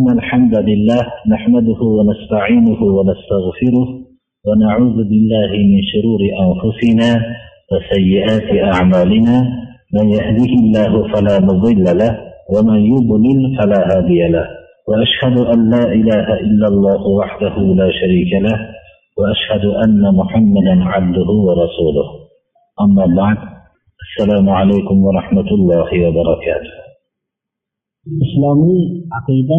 إن الحمد لله نحمده ونستعينه ونستغفره ونعوذ بالله من شرور أنفسنا وسيئات أعمالنا من يهده الله فلا مضل له ومن يضلل فلا هادي له وأشهد أن لا إله إلا الله وحده لا شريك له وأشهد أن محمدا عبده ورسوله أما بعد السلام عليكم ورحمة الله وبركاته. Islomiy aqida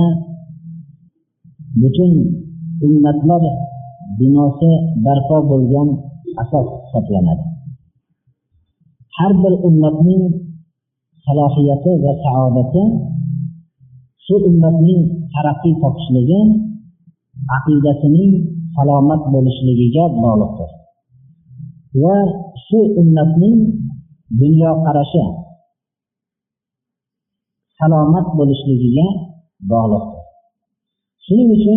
butun ummatlar binosi barpo bo'lgan asos hisoblanadi. Har bir ummatning salohiyati va saodati shu ummatning taraqqiy topishligi aqidasining salomat bo'lishligiga bog'liqdir va shu ummatning dunyoqarashi salomat bo'lishligiga bog'liqdir. Shuning uchun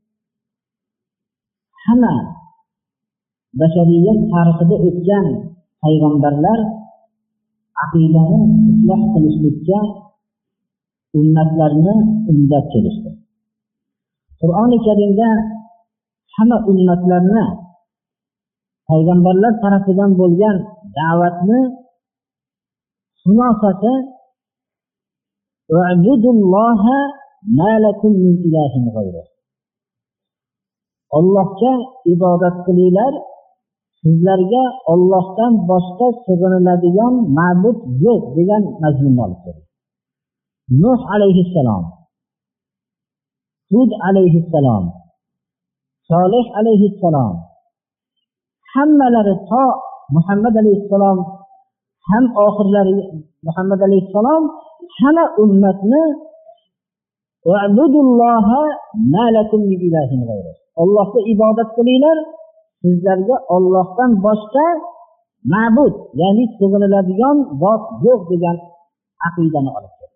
hamma bashariyat tarixida o'tgan payg'ambarlar aqidani isloh qilishlikka ummatlarni undab kelishdi. Qur'oni Karimda hamma ummatlarni payg'ambarlar tarafidan bo'lgan da'vatni xulosasi Va'budulloha ma lakum min ilahin g'ayruh. Allohga ibodat qilinglar, sizlarga Allohdan boshqa sig'iniladigan ma'bud yo'q degan mazmunni olib keldi. Nuh alayhissalom, Hud alayhissalom, Solih alayhissalom hammalari to Muhammad alayhissalom ham oxirlari Muhammad alayhissalom hamma ummatni Va'budulloha ma lakum min ilahin g'ayruh. Allohga ibodat qilinglar, sizlarga Allohdan boshqa ma'bud, ya'ni sig'iniladigan zot yo'q degan aqidani olib keldi.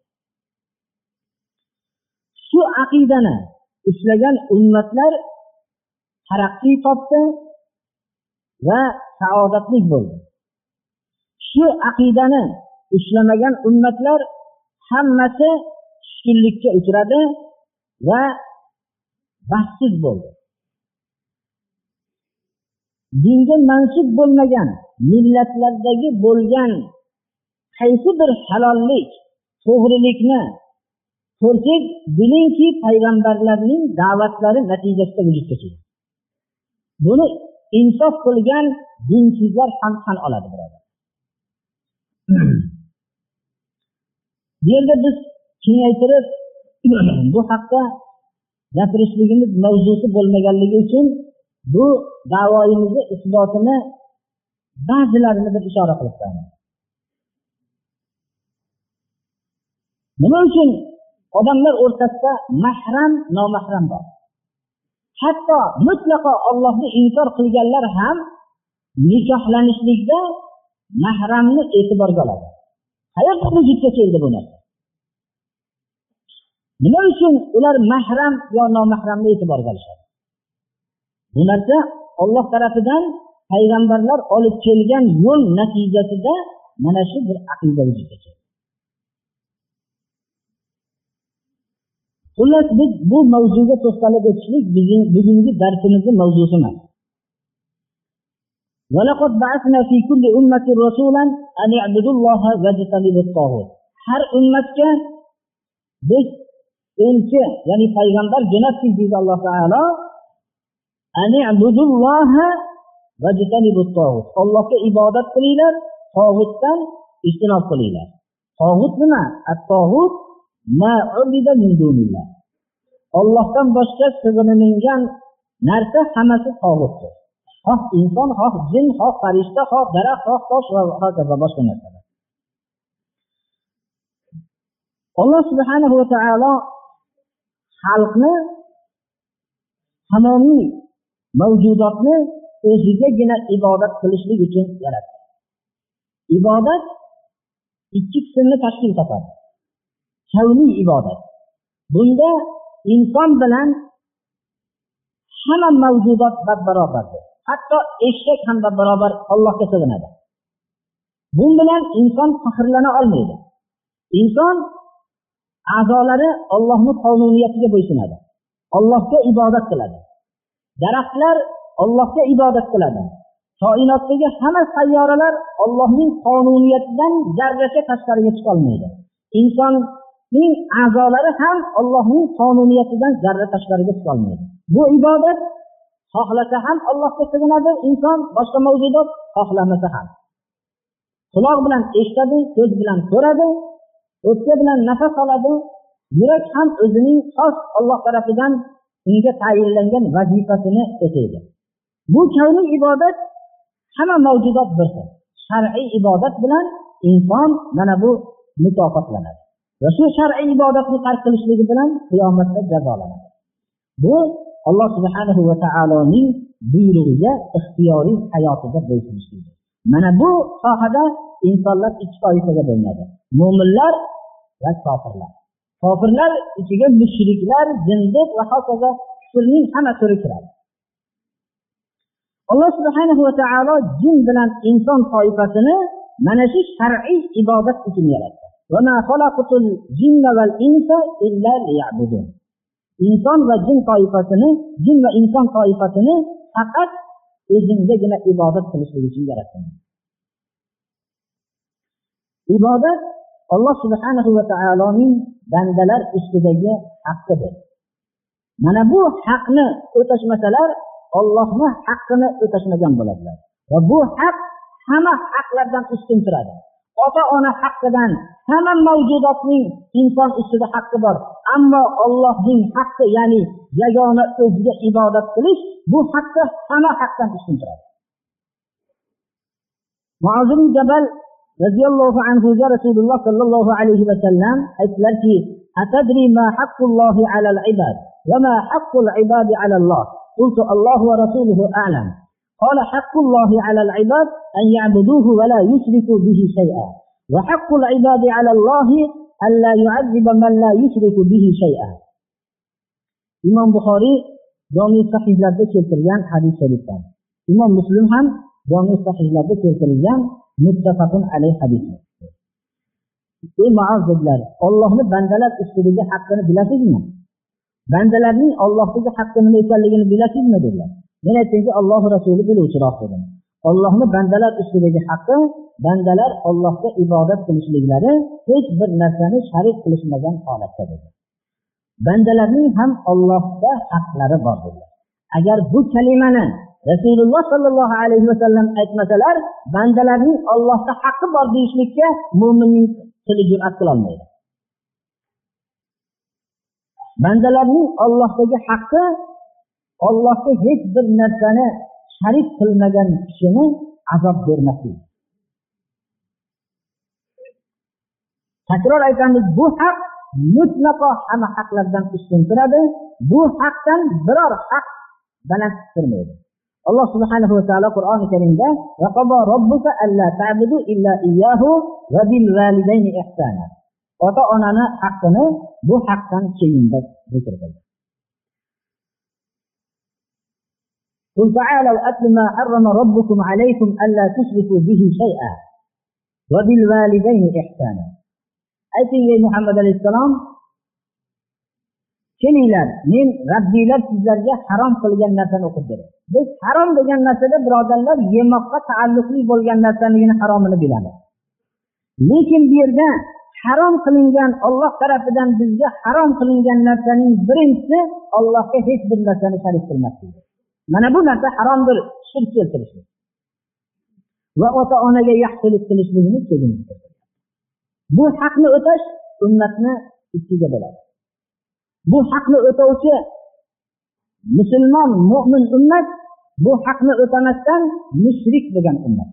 Shu aqidani ushlagan ummatlar taraqqiy topdi va saodatli bo'ldi. Shu aqidani ushlamagan ummatlar hammasi tushkunlikka uchradi va baxtsiz bo'ldi. Dinga mansub bo'lmagan millatlardagi bo'lgan qaysi bir halollik, to'g'rilikni ko'rsak, bilingki payg'ambarlarning da'vatlari natijasida vujudga keldi. Buni insof qilgan dinsizlar ham tan oladi, birodar. Bu yerda biz kengaytirib bu haqda gapirishligimiz mavzusi bo'lmaganligi uchun bu da'voyimizni isbotini ba'zilarini bir ishora qilib qo'yaman. Nima uchun odamlar o'rtasida mahram, nomahram bor? Hatto mutlaqo Allohni inkor qilganlar ham nikohlanishlikda mahramni e'tiborga oladi. Qayerda vujudga keldi bu narsa? Nima uchun ular mahram yo nomahramni e'tiborga olishadi? Bu narsa Alloh tarafidan payg'ambarlar olib kelgan yo'l natijasida mana shu bir aqida vujudga keldi. Xullas, biz bu mavzuga to'xtalib o'tishlik bugungi darsimizning mavzusi emas. وَلَقَدْ بَعَثْنَا فِي كُلِّ أُمَّةٍ رَسُولًا أَنِ اعْبُدُوا اللَّهَ وَاجْتَنِبُوا الطَّاغُوتَ. Har ummatga biz elchi, ya'ni payg'ambar jo'natdik deydi Alloh taolo. Ani abudulloha vajtanibut tog'ut. Allohga ibodat qilinglar, tog'utdan ijtinob qilinglar. Tog'ut nima? At-tog'ut ma ubida min dunillah. Allohdan boshqa sig'inilingan narsa hammasi tog'utdir. Xoh inson, xoh jin, xoh farishta, xoh daraxt, xoh tosh va hokazo boshqa narsalar. Alloh subhanahu va taolo xalqni, tamomiy mavjudotni o'zigagina ibodat qilishlik uchun yaratdi. Ibodat ikki qismni tashkil topadi. Kavniy ibodat. Bunda inson bilan hamma mavjudot barobardir. Hatto eshak ham barobar Allohga sig'inadi. Bu bilan inson faxrlana olmaydi. Inson a'zolari Allohning qonuniyatiga bo'ysunadi. Allohga ibodat qiladi. Daraxtlar Allohga ibodat qiladi. Koinotdagi hamma sayyoralar Allohning qonuniyatidan zarracha tashqariga chiqa olmaydi. Insonning a'zolari ham Allohning qonuniyatidan zarra tashqariga chiqa olmaydi. Bu ibodat xohlasa ham Allohga sig'inadi inson, boshqa mavjudot xohlamasa ham. Quloq bilan eshitadi, ko'z bilan ko'radi, o'pka bilan nafas oladi, yurak ham o'zining xos Alloh tarafidan unga tayinlangan vazifasini o'taydi. Bu kauni ibodat hamma mavjudot bir xil. Shar'iy ibodat bilan inson mana bu mukofotlanadi. Va shu shar'iy ibodatni tark qilishligi bilan qiyomatda jazolanadi. Bu Alloh subhanahu va taoloning buyrug'iga ixtiyoriy hayotida bo'ysunishdir. Mana bu sohada insonlar ikki toifaga bo'linadi. Mo'minlar va kofirlar. Kofirlar ichiga mushriklar, zindiq va hokazo kufrning hamma turi kiradi. Alloh subhanahu va taolo jin bilan inson toifasini mana shu shar'iy ibodat uchun yaratdi. Va ma xalaqtul jinna val insa illa liya'budun. Inson va jin toifasini, jin va inson toifasini faqat o'zingizgina ibodat qilishlik uchun yaratdim. Ibodat Alloh subhanahu va taoloning bandalar ustidagi haqqidir. Mana bu haqni o'tashmasalar Allohning haqqini o'tashmagan bo'ladilar. Va bu haq hamma haqlardan ustun turadi. Ota-ona haqqidan hamma mavjudotning inson ustida haqqi bor. Ammo Allohning haqqi, ya'ni yagona o'ziga ibodat qilish, bu haqqi hamma haqdan ustun turadi. Muoz ibn Jabal radhiyallohu anhu ga Rasululloh sallallohu alayhi va sallam aytdilarki: "Atadri ma haqqullohi alal ibad va ma haqqul ibadi alalloh?" Qultu Allohu va rasuluhu a'lam. قال حق الله على العباد أن يعبدوه ولا يشركوا به شيئا وحق العباد على الله ألا يعذب من لا يشرك به شيئا. İmam Buxoriy Jami sahihlarda keltirgan hadis sharifdan. İmam Muslim ham Jami sahihlarda keltirilgan muttafaqun alayh hadisdir. Ey Muoz dedilar, Allohning bandalar ustidagi haqqini bilasizmi? Bandalarning Allohdagi haqqi nima ekanligini bilasizmi dedilar. Men aytdimki, Alloh rasuli biluvchiroq dedim. Allohning bandalar ustidagi haqqi, bandalar Allohga ibodat qilishliklari, hech bir narsani sharik qilishmagan holatda dedi. Bandalarning ham Allohda haqlari bor dedilar. Agar bu kalimani Rasululloh sallallohu alayhi va sallam aytmasalar, bandalarning Allohda haqqi bor deyishlikka mu'minning tili jur'at qila olmaydi. Bandalarning Allohdagi haqqi, Allohga hech bir narsani sharik qilmagan kishini azob bermaslik. Takror aytamiz, bu haq mutlaqo hamma haqlardan ustun turadi. Bu haqdan biror haq baland turmaydi. Alloh subhanahu va taolo Qur'oni Karimda va qaba robbuka alla ta'budu illa iyyahu va bil validayni ihsana. Ota-onani haqqini bu haqdan keyinda zikr qildi. قل تعالوا أتل ما حرم ربكم عليكم ألا تشركوا به شيئا وبالوالدين إحسانا. أيتي محمد عليه السلام kelinglar, men Rabbiylar sizlarga harom qilgan narsani o'qib beraman. Biz harom degan narsada birodarlar yemoqqa taalluqli bo'lgan narsaligini haromini bilamiz. Lekin bu yerda harom qilingan, Alloh tarafidan bizga harom qilingan narsaning birinchisi Allohga hech bir narsani sharik qilmaslik. Mana bu narsa haromdir, shirk keltirishlik. Va ota-onaga yaxshilik qilishlikni keltiradi. Bu haqni o'tash ummatni ikkiga bo'ladi. Bu haqni o'tovchi musulmon, mu'min ummat, bu haqni o'tamasdan mushrik bo'lgan ummat.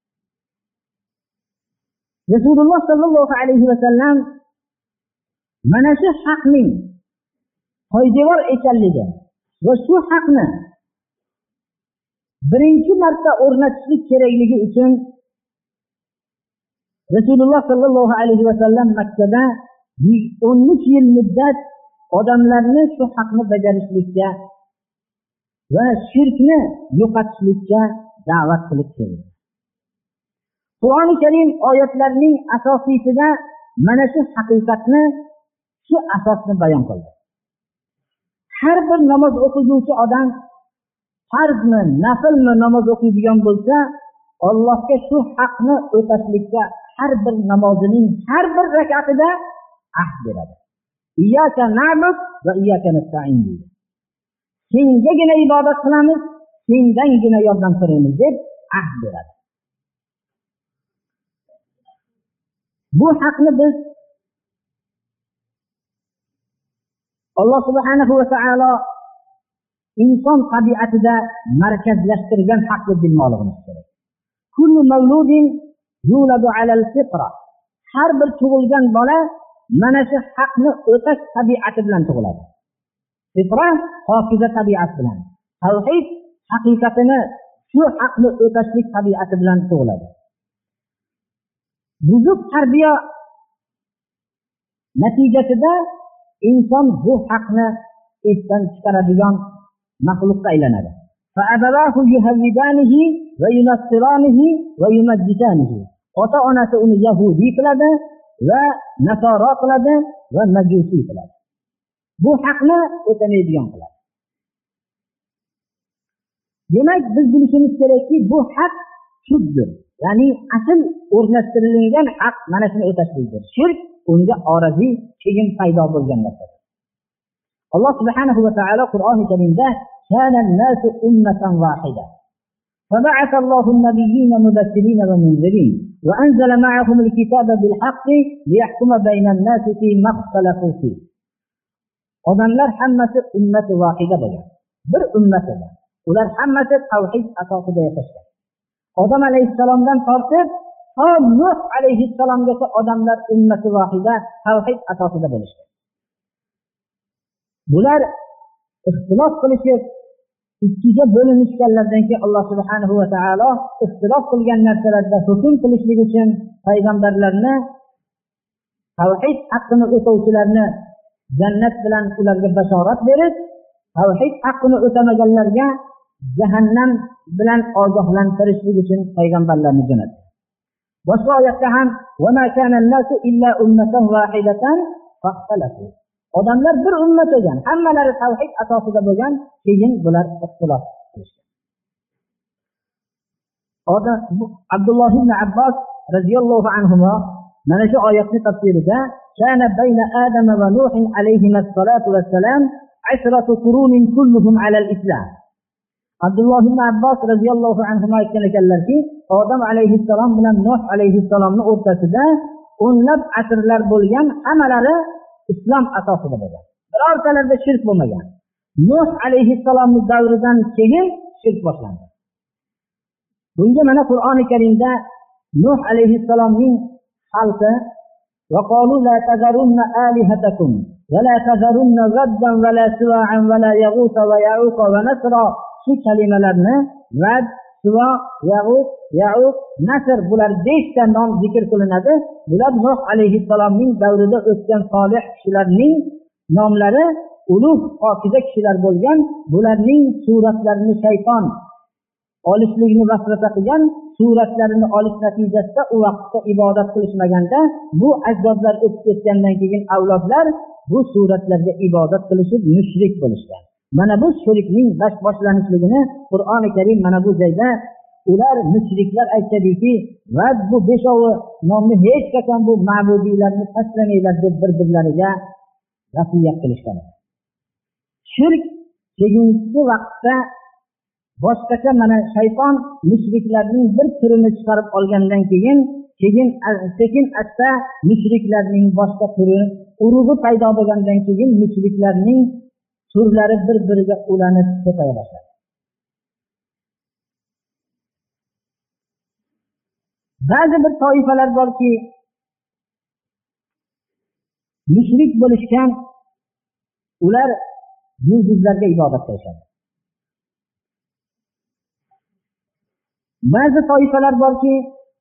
Rasululloh sallallohu alayhi va sallam mana shu haqning poydevor ekanligi va shu haqni birinchi marta o'rnatishlik kerakligi uchun Rasululloh sallallohu alayhi va sallam Makkada 13 yil muddat odamlarni shu haqni bajarishlikka va shirkni yo'qotishlikka da'vat qilib keldi. Qur'oni Karim oyatlarining asosiyasida mana shu haqiqatni shu asosni bayon qildi. Har bir namoz o'quvchi odam farzmi, naflmi namoz o'qiydigan bo'lsa, Allohga shu haqni o'tashlikka har bir namozining har bir rak'atida ahd beradi. Iyyaka na'bud va iyyaka nasta'in. Sengagina ibodat qilamiz, sendangina yordam so'raymiz deb ahd beradi. Bu haqni biz Alloh subhanahu va taolo inson tabiatida markazlashtirgan haq deb bilmoqligimiz kerak. Kullu mavludin yuladu alal fitra. Har bir tug'ilgan bola mana shu haqni o'tash tabiati bilan tug'iladi. Fitra pokiza tabiat bilan, tavhid haqiqatini shu haqni o'tashlik tabiati bilan tug'iladi. Buzuq tarbiya natijasida inson bu haqni esdan chiqaradigan maxluqqa aylanadi. فَأَبَوَاهُ يُهَوِّدَانِهِ وَيُنَصِّرَانِهِ وَيُمَجِّسَانِهِ. Ota-onasi uni Yahudi qiladi va Nasoro qiladi va Majusi qiladi. Bu haqni o'tamaydigan qiladi. Demak, biz bilishimiz kerakki, bu haq shuddir. Ya'ni asl o'rnashtirilgan haq mana shuni o'tashlikdir. Shirk unga oriziy keyin paydo bo'lgan narsa. Alloh subhanahu va taolo Qur'oni Karimda kana an-nasu ummatan wahida فبعث الله النبيين مبشرين ومنذرين وأنزل معهم الكتاب بالحق ليحكم بين الناس فيما اختلفوا فيه. Odamlar hammasi ummati vahida bo'lgan. Bir ummat edi. Ular hammasi tavhid asosida yashashgan. Odam alayhissalomdan tortib to Nuh alayhissalomgacha odamlar ummati vahida tavhid asosida bo'lishgan. Bular ixtilof qilishib ikkiga bo'linishganlardan keyin Alloh subhanahu va taolo ixtilof qilgan narsalarda hukm qilishlik uchun payg'ambarlarni tavhid haqqini o'tovchilarni jannat bilan ularga bashorat berib, tavhid haqqini o'tamaganlarga jahannam bilan ogohlantirishlik uchun payg'ambarlarni jo'natdi. Boshqa oyatda ham va ma kana an-nasu illa ummatan wahidatan fahtalafu. Odamlar bir ummat ekan, hammalari tavhid asosida bo'lgan, keyin bular ixtilof qilishgan. Abdulloh ibn Abbos radhiyallohu anhuma mana shu oyatning tafsirida kana bayna Adam va Nuh alayhimas salatu vassalam 10 qurunin kulluhum ala al-islam. Abdulloh ibn Abbos radhiyallohu anhuma aytgan ekanlarki, Odam alayhissalom bilan Nuh alayhissalomning o'rtasida o'nlab asrlar bo'lgan, hammalari islom asosida bo'lgan. Birortalarida shirk bo'lmagan. Nuh alayhissalomning davridan keyin shirk boshlandi. Bunga mana Qur'oni Karimda Nuh alayhissalomning xalqi va qalu la tazarunna alihatakum va la tazarunna gaddan va la suwa'an va la yaghus va ya'uq va nasra shu kalimalarni vad, suva, ya'uq, ya'uq, nasr bular 5 ta nom zikr qilinadi. Bular Nuh alayhissalomning davrida o'tgan solih kishilarning nomlari, ulug' pokiza kishilar bo'lgan. Bularning suratlarini shayton olishlikni vasvasa qilgan, suratlarini olish natijasida u vaqtda ibodat qilishmaganda, bu ajdodlar o'tib ketgandan keyin avlodlar bu suratlarga ibodat qilishib mushrik bo'lishgan. Mana bu shirkning boshlanishligini Qur'oni Karim mana bu joyda ular mushriklar aytadiki, va bu beshovi nomni hech qachon bu ma'budiylarni tashlamanglar deb bir-birlariga vasiyat qilishgan. Shirk keyingi vaqtda boshqacha mana shayton mushriklarning bir turini chiqarib olgandan keyin sekin asta mushriklarning boshqa turi urug'i paydo bo'lgandan keyin mushriklarning turlari bir-biriga ulanib ketaya boshladi. Ba'zi bir toifalar borki, mushrik bo'lishgan, ular yulduzlarga ibodat qilishadi. Ba'zi toifalar borki,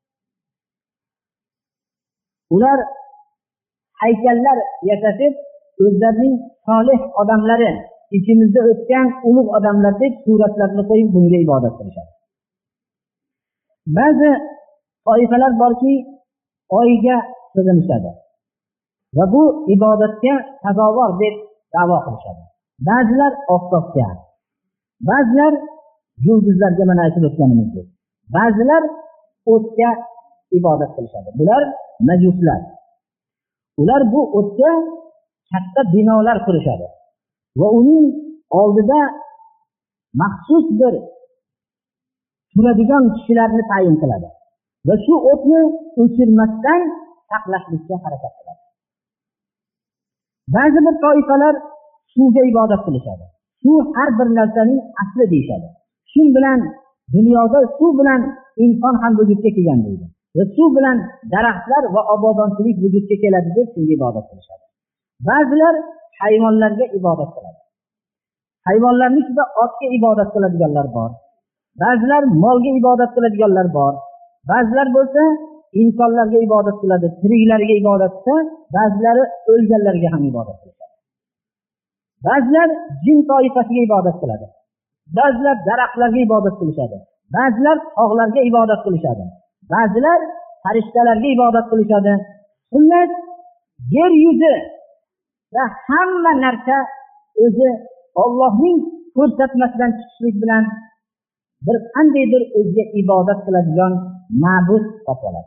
ular haykallar yasatib, o'zlarining solih odamlari, ichimizda o'tgan ulug' odamlar deb suratlarni qo'yib bunga ibodat qilishadi. Ba'zi toifalar borki, oyga sig'inishadi. va bu ibodatga sazovor deb da'vo qilishadi. Ba'zilar oftobga, ba'zilar yulduzlarga, mana aytib o'tganimizdek, ba'zilar o'tga ibodat qilishadi. Bular majuslar. Ular bu o'tga katta binolar qurishadi va uning oldida maxsus bir turadigan kishilarni tayin qiladi va shu o'tni o'chirmasdan saqlashlikka harakat qiladi. Ba'zi bir toifalar suvga ibodat qilishadi. Suv har bir narsaning asli deyishadi. Shu bilan dunyoda suv bilan inson ham vujudga kelgan deydi. Va suv bilan daraxtlar va obodonchilik vujudga keladi deb shunga ibodat qilishadi. Ba'zilar hayvonlarga ibodat qiladi. Hayvonlarning ichida otga ibodat qiladiganlar bor. Ba'zilar molga ibodat qiladiganlar bor. Ba'zilar bo'lsa insonlarga ibodat qiladi, tiriklarga ibodat qilsa, ba'zilari o'lganlarga ham ibodat qiladi. Ba'zilar jin toifasiga ibodat qiladi. Ba'zilar daraxtlarga ibodat qilishadi. Ba'zilar tog'larga ibodat qilishadi. Ba'zilar farishtalarga ibodat qilishadi. Xullas, yer yuzi va hamma narsa o'zi Allohning ko'rsatmasidan chiqishlik bilan bir qandaydir o'ziga ibodat qiladigan ma'bud topiladi.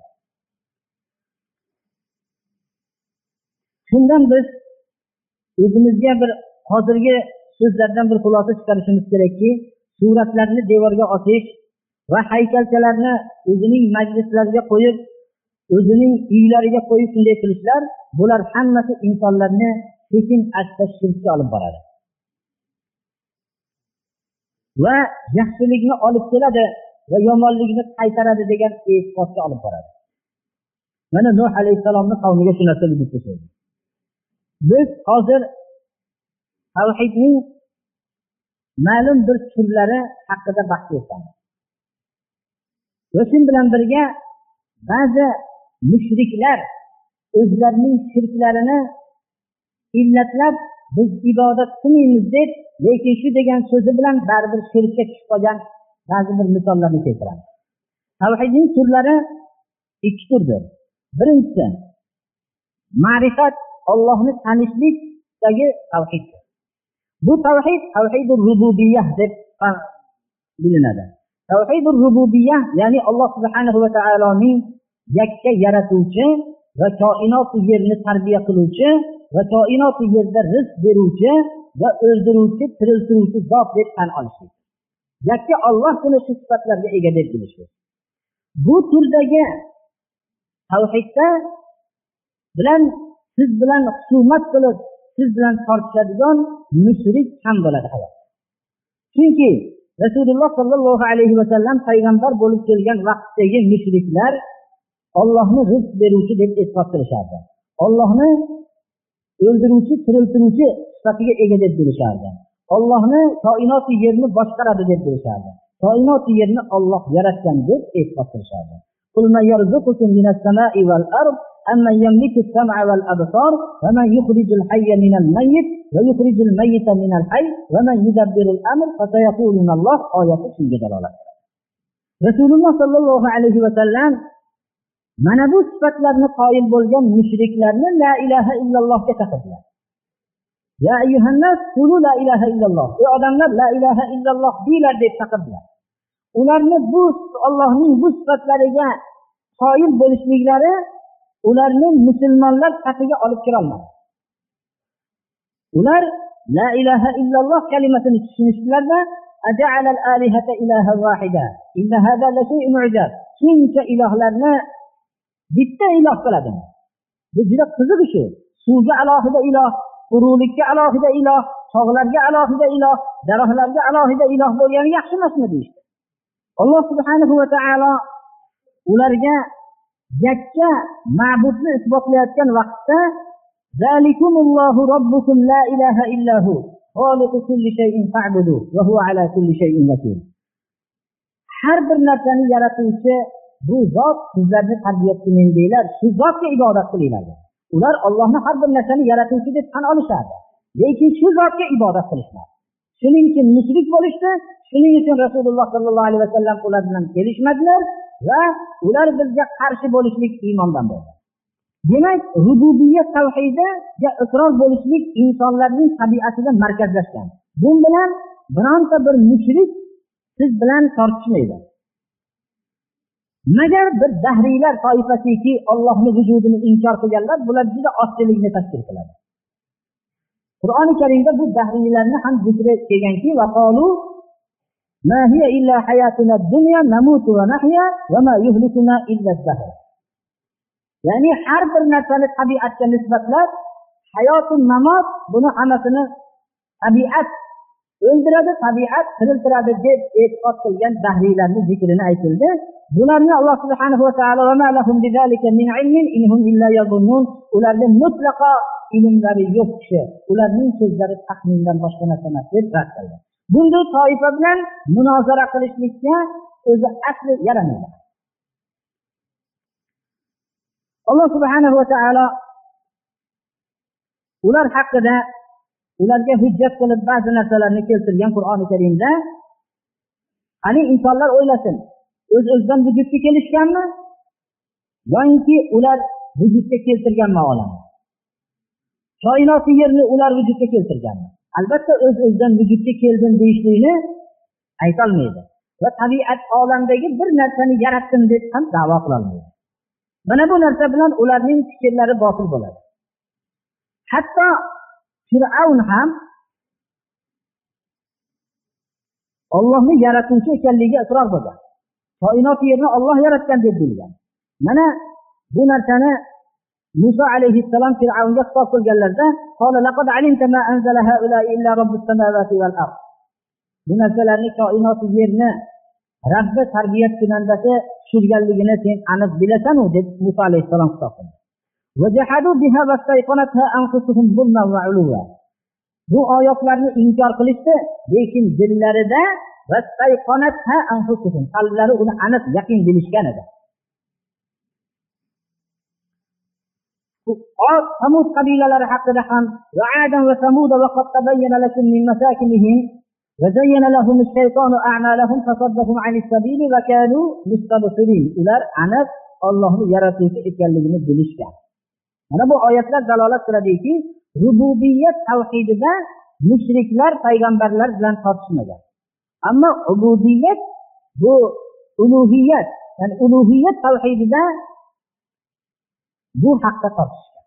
Shundan biz o'zimizga bir hozirgi so'zlardan bir xulosa chiqarishimiz kerakki, suratlarni devorga osish va haykalchalarni o'zining majlislariga qo'yib, o'zining uylariga qo'yib shunday qilishlar, bular hammasi insonlarni sekin asta shirkka olib boradi. Va yaxshilikni olib keladi va yomonlikni qaytaradi degan e'tiqodga olib boradi. Mana Nuh alayhisalomning qavmiga shu narsa vujudga keldi. Biz hozir tavhidning ma'lum bir turlari haqida bahs etamiz. Va shu bilan birga ba'zi mushriklar o'zlarining shirklarini illatlab biz ibodat qilmaymiz deb, lekin shu degan so'zi bilan baribir shirkka tushib qolgan ba'zi bir misollarni keltiramiz. Tavhidning turlari ikki turdir. Birinchisi ma'rifat, Allohni tanishlikdagi tavhid. Bu tavhid tavhidur rububiyyah deb bilinadi. Tavhidur rububiyyah, ya'ni Alloh subhanahu va taoloning yakka yaratuvchi va koinot yerni tarbiya qiluvchi va koinot yerda rizq beruvchi va o'ldiruvchi, tiriltiruvchi zot deb tan olishlik. Yakka Alloh buni shu sifatlarga ega deb bilishlik. Bu turdagi tavhidda bilan siz bilan husumat qilib, siz bilan tortishadigan mushrik ham bo'ladi hayot. Chunki Rasululloh sallallohu alayhi va sallam payg'ambar bo'lib kelgan vaqtdagi mushriklar Allohni rizq beruvchi deb e'tiqod qilishardi. Allohni o'ldiruvchi, tiriltiruvchi sifatiga ega deb bilishardi. Allohni koinot yerni boshqaradi deb bilishardi. Koinot yerni Alloh yaratgan deb e'tiqod qilishardi. Qul man yarzuqukum minas sama'i wal ard amman yamliku as-sam'a wal absar wa man yukhrijul hayya minal mayyit va yukhrijul mayyita minal hayy va man yudabbirul amr fa sayaquluna Alloh oyati shunga dalolat qiladi. Rasululloh sallallohu alayhi va sallam mana bu sifatlarni qoyil bo'lgan mushriklarni la ilaha illallohga chaqirdilar. Ya ayyuhannas qulu la ilaha illalloh. Ey odamlar, la ilaha illalloh deylar deb chaqirdilar. Ularni bu Allohning bu sifatlariga qoyil bo'lishliklari ularni musulmonlar safiga olib kira olmadi. Ular la ilaha illalloh kalimasini tushunishdilarda aja'ala al-alihata ilahan wahida. Inna hada la shay'un ujab. Shuncha ilohlarni bitta iloh qiladi. Bu juda qiziq shu. Suvga alohida iloh, quruqlikka alohida iloh, tog'larga alohida iloh, daraxtlarga alohida iloh bo'lgani yaxshi emasmi deydi. Alloh subhanahu va taolo ularga yakka ma'budni isbotlayotgan vaqtda zalikumullohu robbukum la ilaha illahu xoliqu kulli shay'in fa'budu va huwa ala kulli shay'in vakil. Har bir narsani yaratuvchi bu zot sizlarni tarbiya qiling deylar, shu zotga ibodat qilinglar. Ular Allohni har bir narsani yaratuvchi deb tan olishardi, lekin shu zotga ibodat qilishmadi. Shuning uchun mushrik bo'lishdi, shuning uchun Rasululloh sallallohu alayhi vasallam ular bilan kelishmadilar va ular bizga qarshi bo'lishlik iymondan bo'ldi. Demak, rububiyat tavhidiga iqror bo'lishlik insonlarning tabiatida markazlashgan. Bu bilan bironta bir mushrik siz bilan tortishmaydi. Magar bir dahriylar toifasiki Allohning vujudini inkor qilganlar, bular juda ozchilikni tashkil qiladi. Qur'oni Karimda bu dahriylarni ham zikr kelganki, va qalu ma hiya illa hayatuna dunya namutu va nahya va ma yuhlikuna illa az-zahr. Ya'ni har bir narsani tabiatga nisbatlab hayotun mamot, buni hammasini tabiat o'ldiradi, tabiat tiriltiradi deb e'tiqod qilgan dahriylarning zikrini aytildi. Bularni Alloh subhanahu va taolo va ma lahum bizalika min ilmin inhum illa yazunnun, ularning mutlaqo ilmlari yo'q kishi, ularning so'zlari taxmindan boshqa narsa emas deb rad qildi. Bunday toifa bilan munozara qilishlikka o'zi asli yaramaydi. Alloh subhanahu va taolo ular haqida ularga hujjat qilib ba'zi narsalarni keltirgan Qur'oni Karimda. Qani insonlar o'ylasin, o'z-o'zidan vujudga kelishganmi yoki ular vujudga keltirganmi olamni? Koinot yerni ular vujudga keltirganmi? Albatta o'z-o'zidan vujudga keldim deyishlikni aytolmaydi va tabiat olamdagi bir narsani yaratdim deb ham da'vo qila olmaydi. Mana bu narsa bilan ularning fikrlari botil bo'ladi. Hatto Fir'avn ham Allohni yaratuvchi ekanligiga iqror bo'lgan. Koinot yerni Alloh yaratgan deb bilgan. Mana bu narsani Musa alayhissalom Fir'avnga xitob qilganlarda, "Qala laqad alimta ma anzala haula illa robbus samawati wal ard." Bu narsalarni koinot yerni Rabbi tarbiyat kunandasi tushirganligini sen aniq bilasan-u deb Musa alayhissalom xitob qildi. Wajahadu biha wastayqanatha anfusuhum zulman wa 'uluwa. Bu oyatlarni inkor qilishdi, lekin dillarida wastayqanatha anfusuhum, qalblari uni aniq yaqin bilishgan edi. Samud qabilalari haqida ham va Adam va Samud va qad tabayyana lakum min masakinihim va zayyana lahum ash-shaytanu a'malahum fasaddahum 'anis sabili va kanu mustabsirin. Ular aniq Allohning yaratuvchi ekanligini bilishgan. Mana bu oyatlar dalolat qiladiki, rububiyat tavhidida mushriklar payg'ambarlar bilan tortishmagan. Ammo ubudiyat, bu ulug'iyat, ya'ni ulug'iyat tavhidida bu haqda tortishgan.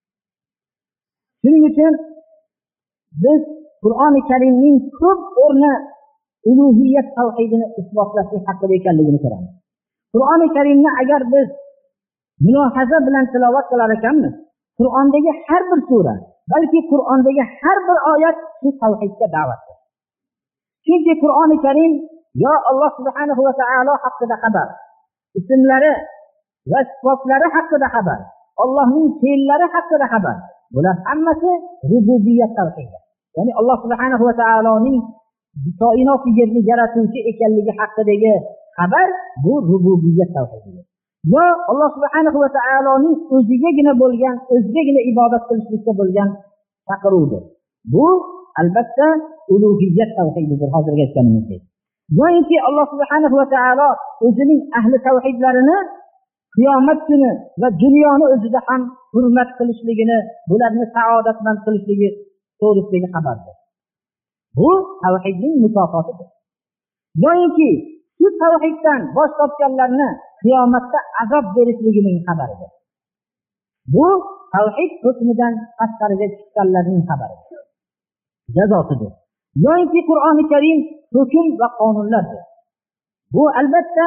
Shuning uchun biz Qur'oni Karimning ko'p o'rni ulug'iyat tavhidini isbotlashlik haqida ekanligini ko'ramiz. Qur'oni Karimni agar biz mulohaza bilan tilovat qilar ekanmiz, Qur'ondagi har bir sura, balki Qur'ondagi har bir oyat shu tavhidga da'vatdir. Chunki Qur'oni Karim yo Alloh subhanahu va taolo haqida xabar, ismlari va sifatlari haqida xabar, Allohning fe'llari haqida xabar. Bular hammasi rububiyat tavhidi. Ya'ni Alloh subhanahu va taoloning koinot yerni yaratuvchi ekanligi haqidagi xabar bu rububiyat tavhididir. Yo Alloh subhanahu va taoloning o'zigagina bo'lgan, o'zigagina ibodat qilishlikka bo'lgan chaqiruvdir. Bu albatta ulug'iyat tavhididir, hozirga aytganimizdek. Yo'inki Alloh subhanahu va taolo o'zining ahli tavhidlarini qiyomat kuni va dunyoni o'zida ham hurmat qilishligini, bularni saodatmand qilishligi to'g'risidagi xabardir. Bu tavhidning mukofotidir. Yo'inki shu tavhiddan bosh tortganlarni qiyomatda azob berishligining xabaridir. Bu tavhid hukmidan tashqariga chiqqanlarning xabaridir, jazosidir. Yo'inki Qur'oni Karim hukm va qonunlardir. Bu albatta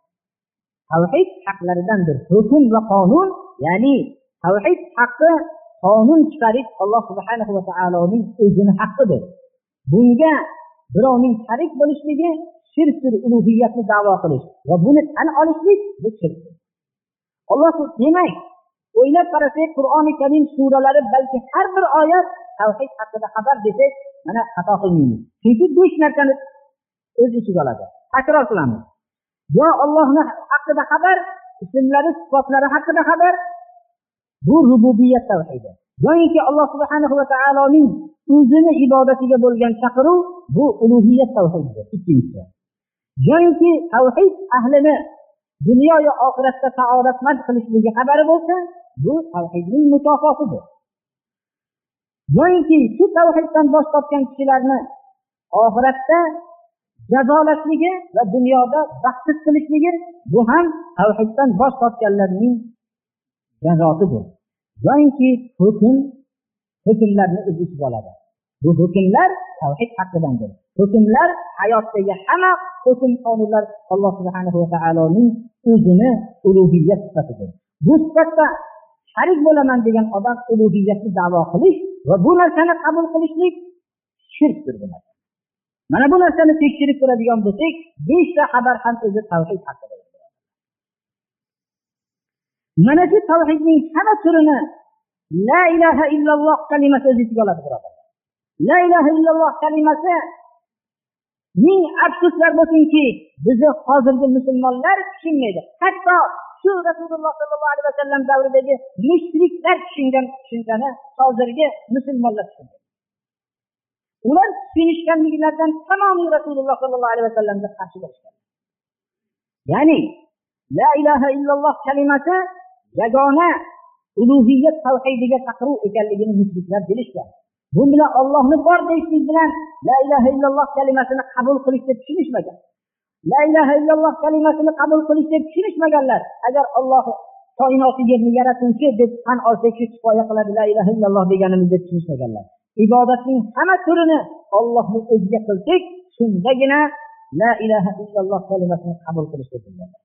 tavhid haqlaridandir. Hukm va qonun, ya'ni tavhid haqqi qonun chiqarish Alloh subhanahu va taoloning o'zining haqqidir. Bunga birovning sharik bo'lishligi shirkdir, ulug'iyatni da'vo qilish va buni tan olishlik bu shirkdir. Alloh demak, o'ylab qarasak Qur'oni Karim suralari balki har bir oyat tavhid haqida xabar desak, mana xato qilmaymiz. Chunki 5 narsani o'z ichiga oladi. Takror qilamiz. Yo Allohning haqida xabar, ismlari, sifatlari haqida xabar, bu rububiyat tavhidi. Yo'inki Alloh subhanahu va taoloning o'zini ibodatiga bo'lgan chaqiruv, bu ulug'iyat tavhididir. Ikkinchisi. Yo'inki tavhid ahlini dunyo va oxiratda saodatmand qilishligi xabari bo'lsa, Bu tavhidning mukofotidir. Yo'inki shu tavhiddan bosh tortgan kishilarni oxiratda jazolashligi va dunyoda baxtsiz qilishligi, bu ham tavhiddan bosh tortganlarning jazosidir. Yo'inki hukmlarni o'z ichiga oladi. Bu hukmlar tavhid haqidandir. Hukmlar hayotdagi hamma hukm qonunlar Alloh subhanahu va taoloning o'zini ulug'iyat sifatidir. Bu sifatda sharik bo'laman degan odam ulug'iyatni da'vo qilish va bu narsani qabul qilishlik shirkdir. Mana bu narsani tekshirib ko'radigan bo'lsak, 5 ta xabar ham o'zi tavhid haqidadir. Mana shu tavhidning hamma turini la ilaha illalloh kalimasi o'z ichiga oladi, birodar. La ilaha illalloh kalimasi ming afsuslar bo'lsinki, bizni hozirgi musulmonlar tushunmaydi. Hatto shu Rasululloh sollallohu alayhi vasallam davridagi mushriklar tushungan tushunchani hozirgi musulmonlar tushunmaydi. Ular tushunishganliklaridan tamomiy Rasululloh sollallohu alayhi vasallamga qarshi bo'lishgan. Ya'ni la ilaha illalloh kalimasi yagona ulug'iyat tavhidiga chaqiruv ekanligini mushriklar bilishgan. Bu bilan Allohni bor deyishlik bilan la ilaha illalloh kalimasini qabul qilish deb tushunishmagan. La ilaha illalloh kalimasini qabul qilish deb tushunishmaganlar. Agar Alloh koinotni yerni yaratuvchi deb tan olsak, shu kifoya qiladi la ilaha illalloh deganimizni deb tushunishmaganlar. Ibodatning hamma turini Allohning o'ziga qilsak, shundagina la ilaha illalloh kalimasini qabul qilish deb bilganlar.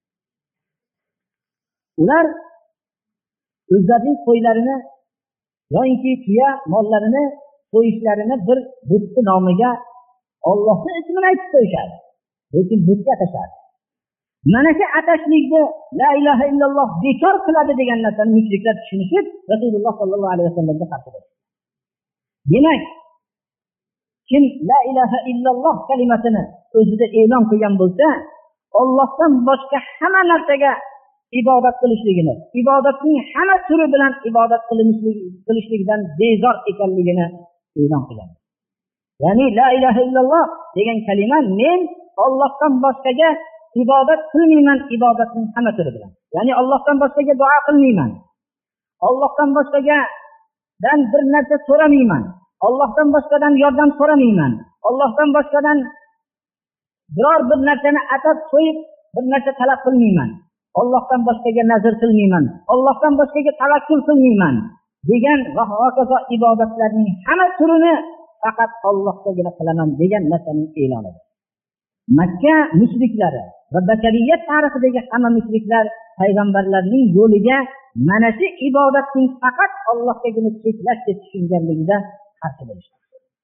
Ular o'zlarining qo'ylarini yoki tuya mollarini qo'yishlarini bir butni nomiga Allohning ismini aytib qo'yishadi. Lekin butga atashadi. Mana shu atashlikni la ilaha illalloh bekor qiladi degan narsani mushriklar tushunishib, Rasululloh sollallohu alayhi vasallamga qarshi bo'ldi. Demak, kim la ilaha illalloh kalimasini o'zida e'lon qilgan bo'lsa, Allohdan boshqa hamma narsaga ibodat qilishligini, ibodatning hamma turi bilan ibodat qilishlikdan bezor ekanligini e'lon qiladi. Ya'ni la ilaha illalloh degan kalima men Allohdan boshqaga ibodat qilmayman, ibodatning hamma turi bilan. Ya'ni Allohdan boshqaga duo qilmayman. Allohdan boshqadan bir narsa so'ramayman. Allohdan boshqadan yordam so'ramayman. Allohdan boshqadan biror bir narsani atab qo'yib bir narsa talab qilmayman. Allohdan boshqaga nazr qilmayman. Allohdan boshqaga tavakkul qilmayman degan va hokazo ibodatlarning hamma turini faqat Allohgagina qilaman degan narsaning e'lonidir. Makka mushriklari va bashariyat tarixidagi hamma mushriklar payg'ambarlarning yo'liga mana shu ibodatning faqat Allohgagina cheklash deb tushunganligida qarshi bo'lishdi.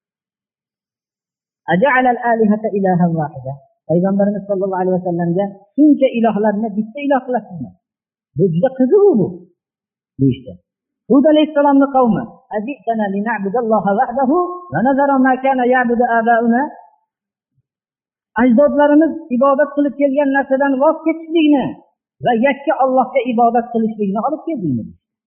Aja'ala al-alihata ilahan wahida. Payg'ambarimiz sollallohu alayhi vasallamga shuncha ilohlarni bitta iloh qilasizmi? Bu juda qiziq bu deyishdi. Hud alayhissalomning qavmi ajitana lina'budallaha wahdahu va nazara ma kana ya'budu aba'una. Ajdodlarimiz ibodat qilib kelgan narsadan voz kechishlikni va yakka Allohga ibodat qilishlikni olib keldingmi?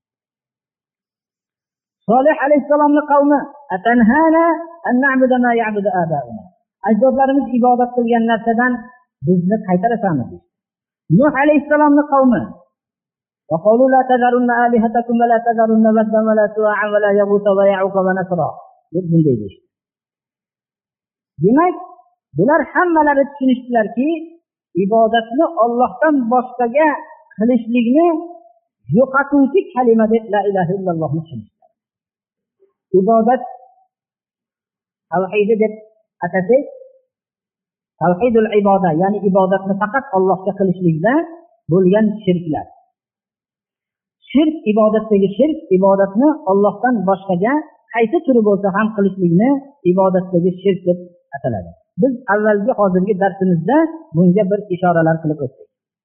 Solih alayhissalomning qavmi atanhana an na'budu ma ya'budu aba'una. Ajdodlarimiz ibodat qilgan narsadan bizni qaytarasanmi? Nuh alayhissalomning qavmi va qawlu la tazarunna alihatakum va la tazarunna waddan va la su'a va la yaghut va ya'uq va nasra deb bunday deydi. Demak, bular hammalari tushunishdilarki, ibodatni Allohdan boshqaga qilishlikni yo'qotuvchi kalima deb la ilaha illallohni tushunishdilar. Ibodat tavhidi deb atasak, tavhidul iboda, ya'ni ibodatni faqat Allohga qilishlikda bo'lgan shirklar. Shirk ibodatdagi shirk, ibodatni Allohdan boshqaga qaysi turi bo'lsa ham qilishlikni ibodatdagi shirk deb ataladi. Biz avvalgi hozirgi darsimizda bunga bir ishoralar qilib o'tdik.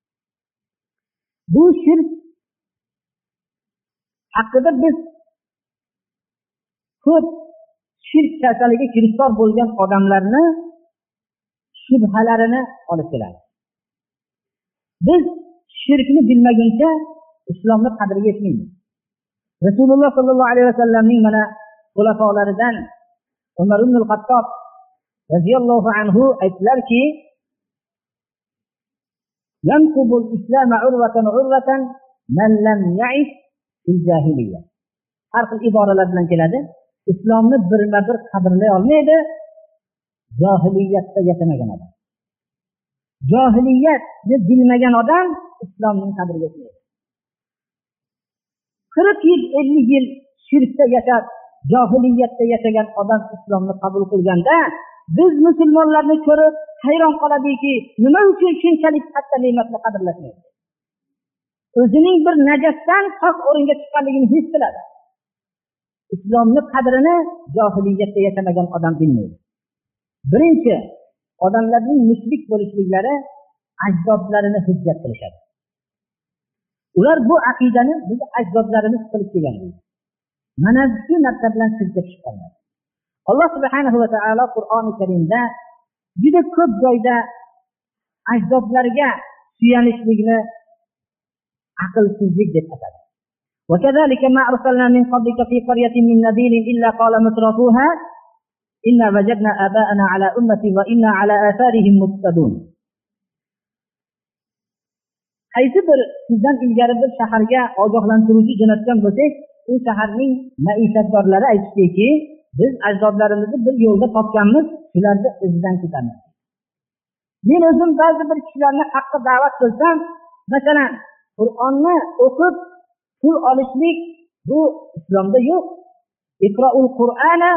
Bu shirk haqida biz ko'p shirk kasaliga giriftor bo'lgan odamlarni shubhalarini olib keladi. Biz shirkni bilmaguncha islomni qadriga yetmaymiz. Rasululloh sollallohu alayhi vasallamning mana xulafolaridan Umar ibn al-Xattob radhiyallohu anhu aytdilarki, yanqubul islama urvatan urvatan man lam ya'ish fil jahiliyya. Har xil iboralar bilan keladi. Islomni birma-bir qadrlay olmaydi johiliyatda yashamagan odam. Johiliyatni bilmagan odam islomning qadriga yetmaydi. 40 yil, 50 yil shirkda yashab, johiliyatda yashagan odam islomni qabul qilganda biz musulmonlarni ko'rib hayron qoladiki, nima uchun shunchalik katta ne'matni qadrlashmaydi? O'zining bir najasdan pok o'ringa chiqqanligini his qiladi. Islomni qadrini johiliyatda yashamagan odam bilmaydi. Birinchi, odamlarning mushrik bo'lishliklari ajdodlarini hujjat qilishadi. Ular bu aqidani biz ajdodlarimiz qilib kelgan deydi. Mana shu narsa bilan shirkka tushib qoladi. Alloh subhanahu va taolo Qur'oni Karimda juda ko'p joyda ajdodlarga suyanishlikni aqlsizlik deb atadi. وَكَذَلِكَ مَا أَرْسَلْنَا مِنْ قَبْلِكَ فِي قَرْيَةٍ مِنْ نَذِيرٍ إِلَّا قَالَ مُتْرَفُوهَا إِنَّا وَجَدْنَا آبَاءَنَا عَلَى أُمَّةٍ وَإِنَّا عَلَى آثَارِهِمْ مُقْتَدُونَ. Qaysi bir sizdan ilgari bir shaharga ogohlantiruvchi jo'natgan bo'lsak, u shaharning maishatdorlari aytishdiki, biz ajdodlarimizni bir yo'lda topganmiz, shularni izidan ketamiz. Men o'zim ba'zi bir kishilarni haqqa da'vat qilsam, masalan, Qur'onni o'qib pul olishlik bu islomda yo'q. Iqro'ul Qur'ana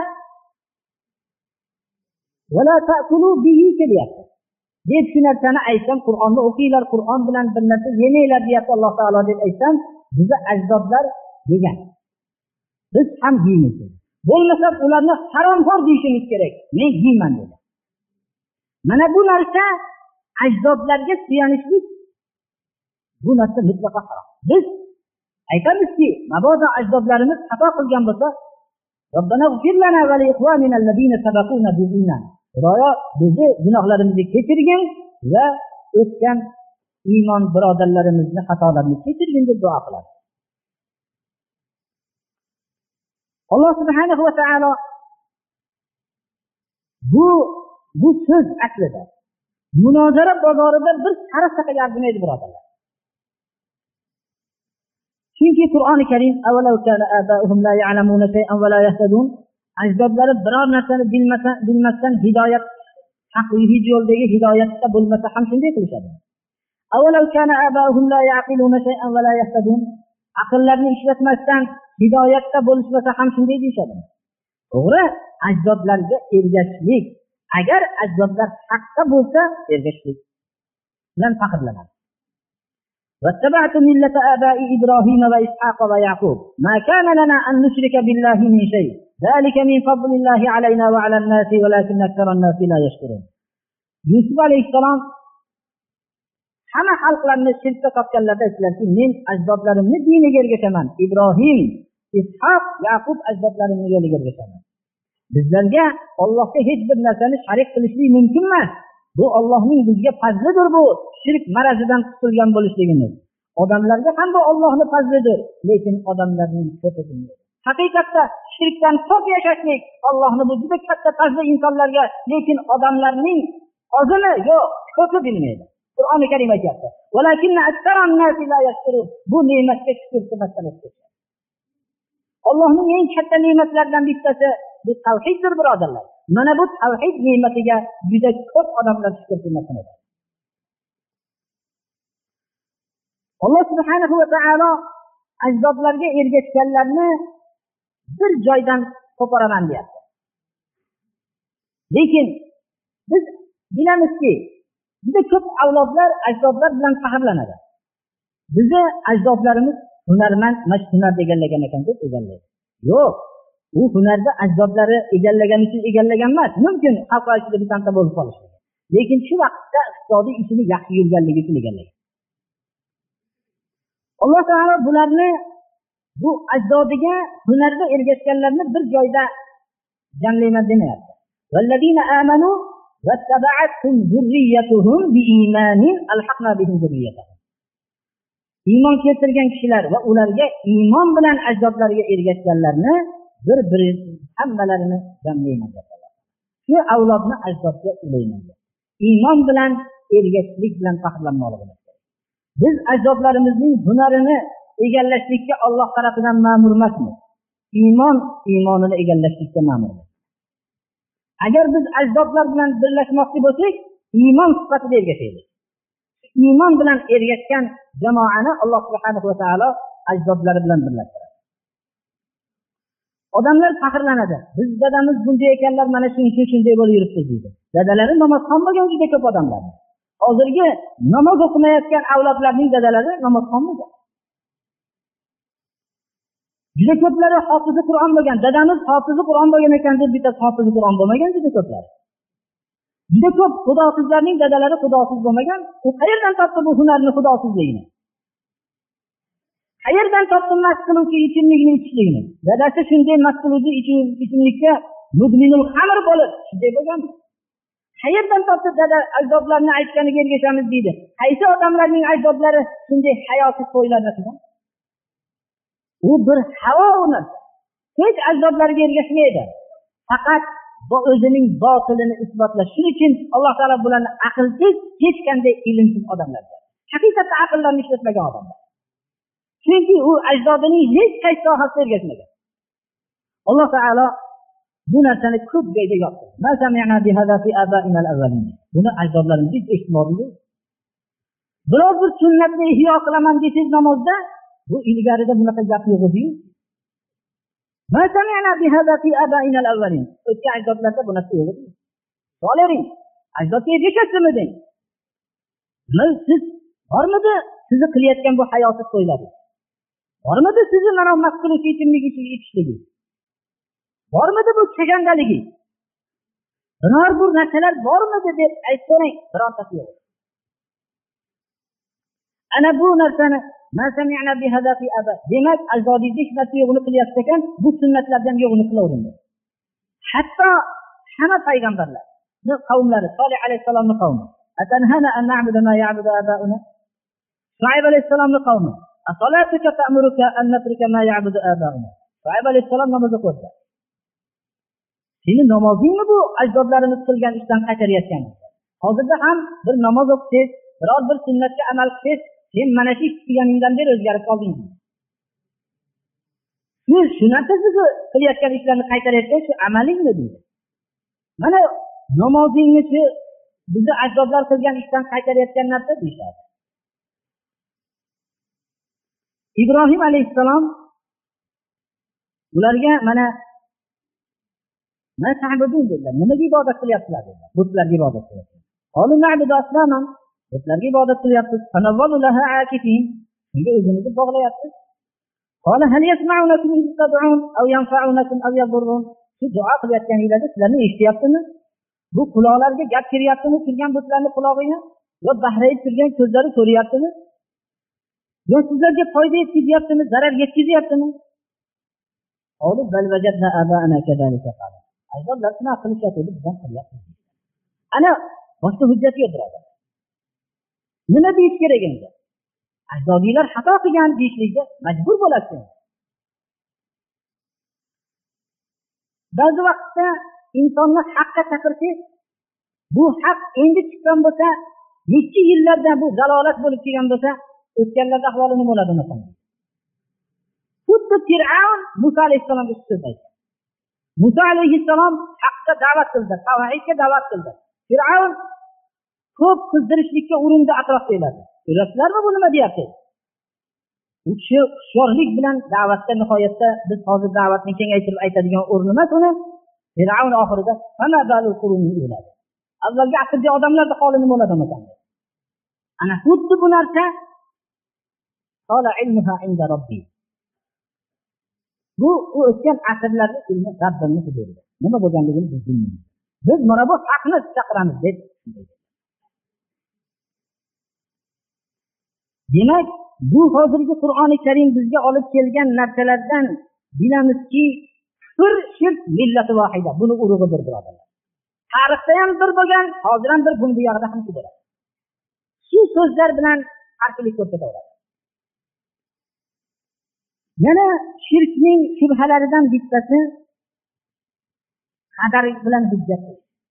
va la ta'kulu bihi kelyapti. Deb shu narsani aytsam, Qur'onni o'qinglar, Qur'on bilan bir narsa yemanglar deyapti Alloh taolo deb aytsam, bizni ajdodlar yegan. Biz ham yeymiz. Bo'lmasa ularni haromxo'r deyishimiz kerak. Men yeyman dedi. Mana bu narsa ajdodlarga suyanishlik, bu narsa mutlaqo harom. Biz aytamizki, mabodo ajdodlarimiz xato qilgan bo'lsa, Robbana g'fir lana va li ikhwanina allazina sabaquna bil iman. Xudoyo, bizni gunohlarimizni kechirgin va o'tgan iymon birodarlarimizni xatolarini kechirgin deb duo qiladi. Alloh subhanahu va taolo bu so'z aslida munozara bozorida bir sariqchaga arzimaydi birodarlar. Chunki Qur'oni Karim avalau kana aba'uhum la ya'lamuna shay'an va la yahtadun, ajdodlari biror narsani bilmasdan hidoyat haqli yo'ldagi hidoyatda bo'lmasa ham shunday qilishadi. Avalau kana aba'uhum la ya'qiluna shay'an va la yahtadun, aqllarni ishlatmasdan hidoyatda bo'lishmasa ham shunday deyishadi. To'g'ri, ajdodlarga ergashishlik, agar ajdodlar haqqa bo'lsa, ergashishlik bilan faxrlanadi. واتبعت ملة آبائي إبراهيم وإسحاق ويعقوب ما كان لنا أن نشرك بالله من شيء ذلك من فضل الله علينا وعلى الناس ولكن أكثر الناس لا يشكرون. Yusuf alayhissalom hamma xalqlarni shirkka topganlarda aytdilarki, men ajdodlarimni diniga ergashaman. Ibrohim, Ishoq, Yaqub ajdodlarimni yo'liga ergashaman. Bizlarga Allohga hech bir narsani sharik qilishlik mumkin emas. Bu Allohning bizga fazlidir, bu shirk marazidan qutulgan bo'lishligimiz. Odamlarga ham bu Allohning fazlidir, lekin odamlarning ko'pidir. Haqiqatda shirkdan pok yashashlik Allohning bu juda katta fazli insonlarga, lekin odamlarning ozini yo'q, ko'pi bilmaydi. Qur'oni Karim aytadi: "Valakinna aktsaran nasi la yashkurun." Bu ne'matga shukr qilmasdan Allohning eng katta ne'matlaridan bittasi bu tavhiddir, birodarlar. Mana bu tavhid ne'matiga juda ko'p odamlar shukr qilmasdan. Alloh subhanahu va taolo ajdodlarga ergashganlarni bir joydan qo'poraman deyapti. Lekin biz bilamizki, juda ko'p avlodlar ajdodlar bilan faxrlanadi. Bizni ajdodlarimiz hunarmand, mashhunar egallagan ekan deb egallaydi. Yo'q, u hunarda ajdodlari egallagan uchun egallagan emas. Mumkin xalq ichida bitanta bo'lib qolishi. Lekin shu vaqtda iqtisodiy ishini yaxshi yurganligi uchun egallagan. Alloh taolo bularni bu ajdodiga hunarda ergashganlarni bir joyda jamlayman demayapti. Vallazina amanu wattaba'atuhum zurriyyatuhum biimanin alhaqna bihim zurriyyatahum. Iymon keltirgan kishilar va ularga iymon bilan ajdodlariga ergashganlarni bir hammalarini jamlayman dedilar. Shu avlodni ajdodga ulayman. Iymon bilan ergashishlik bilan faxrlanmoqligimiz kerak. Biz ajdodlarimizning hunarini egallashlikka Alloh tarafidan ma'mur emasmiz. Iymon iymonini egallashlikka ma'mur. Agar biz ajdodlar bilan birlashmoqchi bo'lsak, iymon sifatida ergashaylik. Iymon bilan ergashgan jamoani Alloh subhanahu va taolo ajdodlari bilan birlashtiradi. Odamlar faxrlanadi. Biz dadamiz bunday ekanlar, mana shuning uchun shunday bo'lib yuribdi deydi. Dadalari namozxon bo'lgan juda ko'p odamlar. Hozirgi namoz o'qimayotgan avlodlarning dadalari namozxon bo'lgan. Juda ko'plari hofizi Qur'on bo'lgan. Dadamiz hofizi Qur'on bo'lgan ekan deb bitta hofizi Qur'on bo'lmagan juda ko'plar. Juda ko'p xudosizlarning dadalari xudosiz bo'lmagan. U qayerdan topdi bu hunarni xudosizligini? Qayerdan topdi mast qiluvchi ichimlikni ichishligini? Dadasi shunday mast qiluvchi ichimlikka mudminul xamr bo'lib shunday bo'lgan. Qayerdan topdi dada ajdodlarni aytganiga ergashamiz deydi. Qaysi odamlarning ajdodlari shunday hayosiz to'ylarni qilgan? U bir havo uni. Hech ajdodlarga ergashmaydi. Faqat bu o'zining botilini isbotlash uchun Alloh taolo bularni aqlsiz, hech qanday ilmsiz odamlar. Haqiqatda aqllarni ishlatmagan odamlar. Chunki u ajdodining hech qaysi sohasiga ergashmagan. Alloh taolo bu narsani ko'p joyda yozdi. Ma sami'na bi hada fi aba'ina al-awwalin. Buni ajdodlarimiz eshitmadi. Biror bir sunnatni ihyo qilaman desangiz namozda, bu ilgarida bunaqa gap yo'q edi. Ma sami'na bi hada fi aba'ina al-awwalin. O'tgan ajdodlarda bunaqa yo'q edi. So'laring, ajdodga ergashasizmi deng. Siz bormidi sizni qilayotgan bu hayosiz to'ylar? Bormidi sizni mana bu mas'uliyat ichimlik ichishligi? Bormidi bu chegandaligi? Biror bir narsalar bormidi deb aytso'ring, birortasi yo'q. Ana bu narsani ma sami'na bi hada fi aba. Demak, ajdodingiz hech narsa yo'qni qilyapti ekan, bu sunnatlardan yo'qni qilavering. Hatto hamma payg'ambarlar, qavmlari, Solih alayhisalomning qavmi, atanhana an na'budu ma ya'budu aba'una. Shuayb alayhisalomning qavmi, asalatuka ta'muruka an natruka ma ya'budu aba'una. Shuayb alayhisalom namoz o'qiydi. Seni namozingmi bu ajdodlarimiz qilgan ishdan qaytarayotgan? Hozirda ham bir namoz o'qisangiz, biror bir sunnatga amal qilsangiz, sen mana shu qilganingdan beri o'zgarib qolding. Siz shu narsasizni qilayotgan ishlarni qaytarayotgan shu amalingmi deydi. Mana namozingiz shu bizni ajdodlar qilgan ishdan qaytarayotgan narsa deyishadi. Ibrohim alayhissalom ularga mana ta'budun dedilar. Nimaga ibodat qilyapsizlar dedilar. Butlarga ibodat qilyapsiz. Qalu na'budu asnaman. Butlarga ibodat qilyapsiz. Fanawwalu laha akifin. Shunga o'zimizni bog'layapsiz. Qala hal yasma'unakum iz tad'un aw yanfa'unakum aw yadurrun. Shu duo qilayotganingizda sizlarni eshityaptimi? Bu quloqlarga gap kiryaptimi? Turgan butlarning qulog'iga? Yo bahrayib turgan ko'zlari ko'ryaptimi? Yo sizlarga foyda yetkazyaptimi? Zarar yetkazyaptimi? Qalu bal wajadna aba'ana kadhalika qala. Ajdodlar shuni qilishyapti, bizdan qilyapmiz. Ana boshqa hujjat yo'q birodar. Nima deyish kerak endi? Ajdodlar xato qilgan deyishlikka majbur bo'lasiz. Ba'zi vaqtda insonni haqqa chaqirsangiz, bu haq endi chiqqan bo'lsa, necha yillardan bu zalolat bo'lib kelgan bo'lsa, o'tganlarda ahvoli nima bo'ladi masalan? Xuddi Fir'avn Musa alayhissalomga so'z aytdi. Musa alayhissalom haqqa da'vat qildi, tavhidga da'vat qildi. Fir'avn ko'p qizdirishlikka urindi atrofdagilarni. Ko'rasizlarmi bu nima deyapti? U kishi hushyorlik bilan da'vatda nihoyatda biz hozir da'vatni kengaytirib aytadigan o'rni emas uni. Fir'avn oxirida ana balul quruni bo'ladi. Avvalgi asrda odamlarda holi nima bo'ladi ekan? Ana xuddi bu narsa qala ilmuha inda robbi. Bu o'tgan asrlarda ilmi Rabbimning huzurida. Nima bo'lganligini biz bilmaymiz. Biz mana bu haqni chaqiramiz deb. Demak, bu hozirgi Qur'oni Karim bizga olib kelgan narsalardan bilamizki, shirk millati vohida. Buni urug'idir birodarlar. Tarixda ham bir bo'lgan, hozir ham bir, buni bu yoqda ham shu bo'ladi. Shu so'zlar bilan qarshilik ko'rsataveradi. Yana shirkning shubhalaridan bittasi qadar bilan hujjat.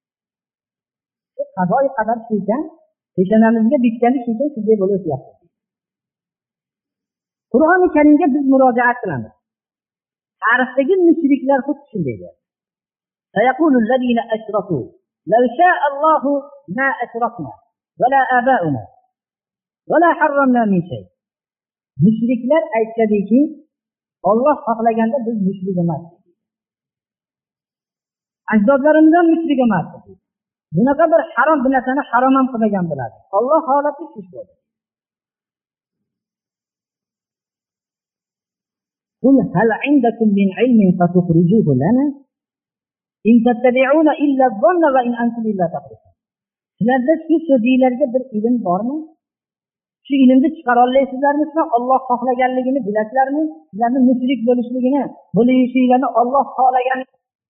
Qazoy qadar shuncha, peshonamizga bitgani shuncha shunday bo'lib o'tyapti. Qur'oni Karimga biz murojaat qilamiz. Tarixdagi mushriklar xuddi shunday deydi. Sayaqulul ladina ashraku law sha'a Allahu ma ashrakna wala aba'una wala harramna min shay. Mushriklar aytadiki, Alloh xohlaganda biz mushrik emasdik. Ajdodlarimizdan mushrik emasdik. Bunaqa bir harom narsani harom ham qilmagan bo'ladi. Alloh holati shu bo'ldi. Qul hal indakum min ilmin fatukhrijuhu lana in tattabi'una illa dhanna wa in antum illa taqulun. Sizlarda shu so'zlarga bir ilm bormi? Shu ilmni chiqara olasizlarmi? Alloh xohlaganligini bilasizlarmi? Sizlarning mushrik bo'lishinglarni Alloh xohlagan.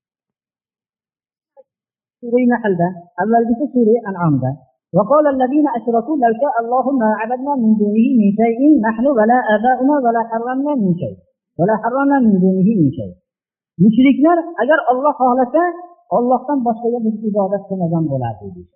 Sura Nahlda, avvalgisi Sura An'amda. وقال الذين أشركوا لو شاء الله ما عبدنا من دونه من شيء نحن ولا آباؤنا ولا حرمنا من شيء ولا حرمنا من دونه من شيء. Mushriklar agar Alloh xohlasa Allohdan boshqaga biz ibodat qilmagan bo'lardi deydi.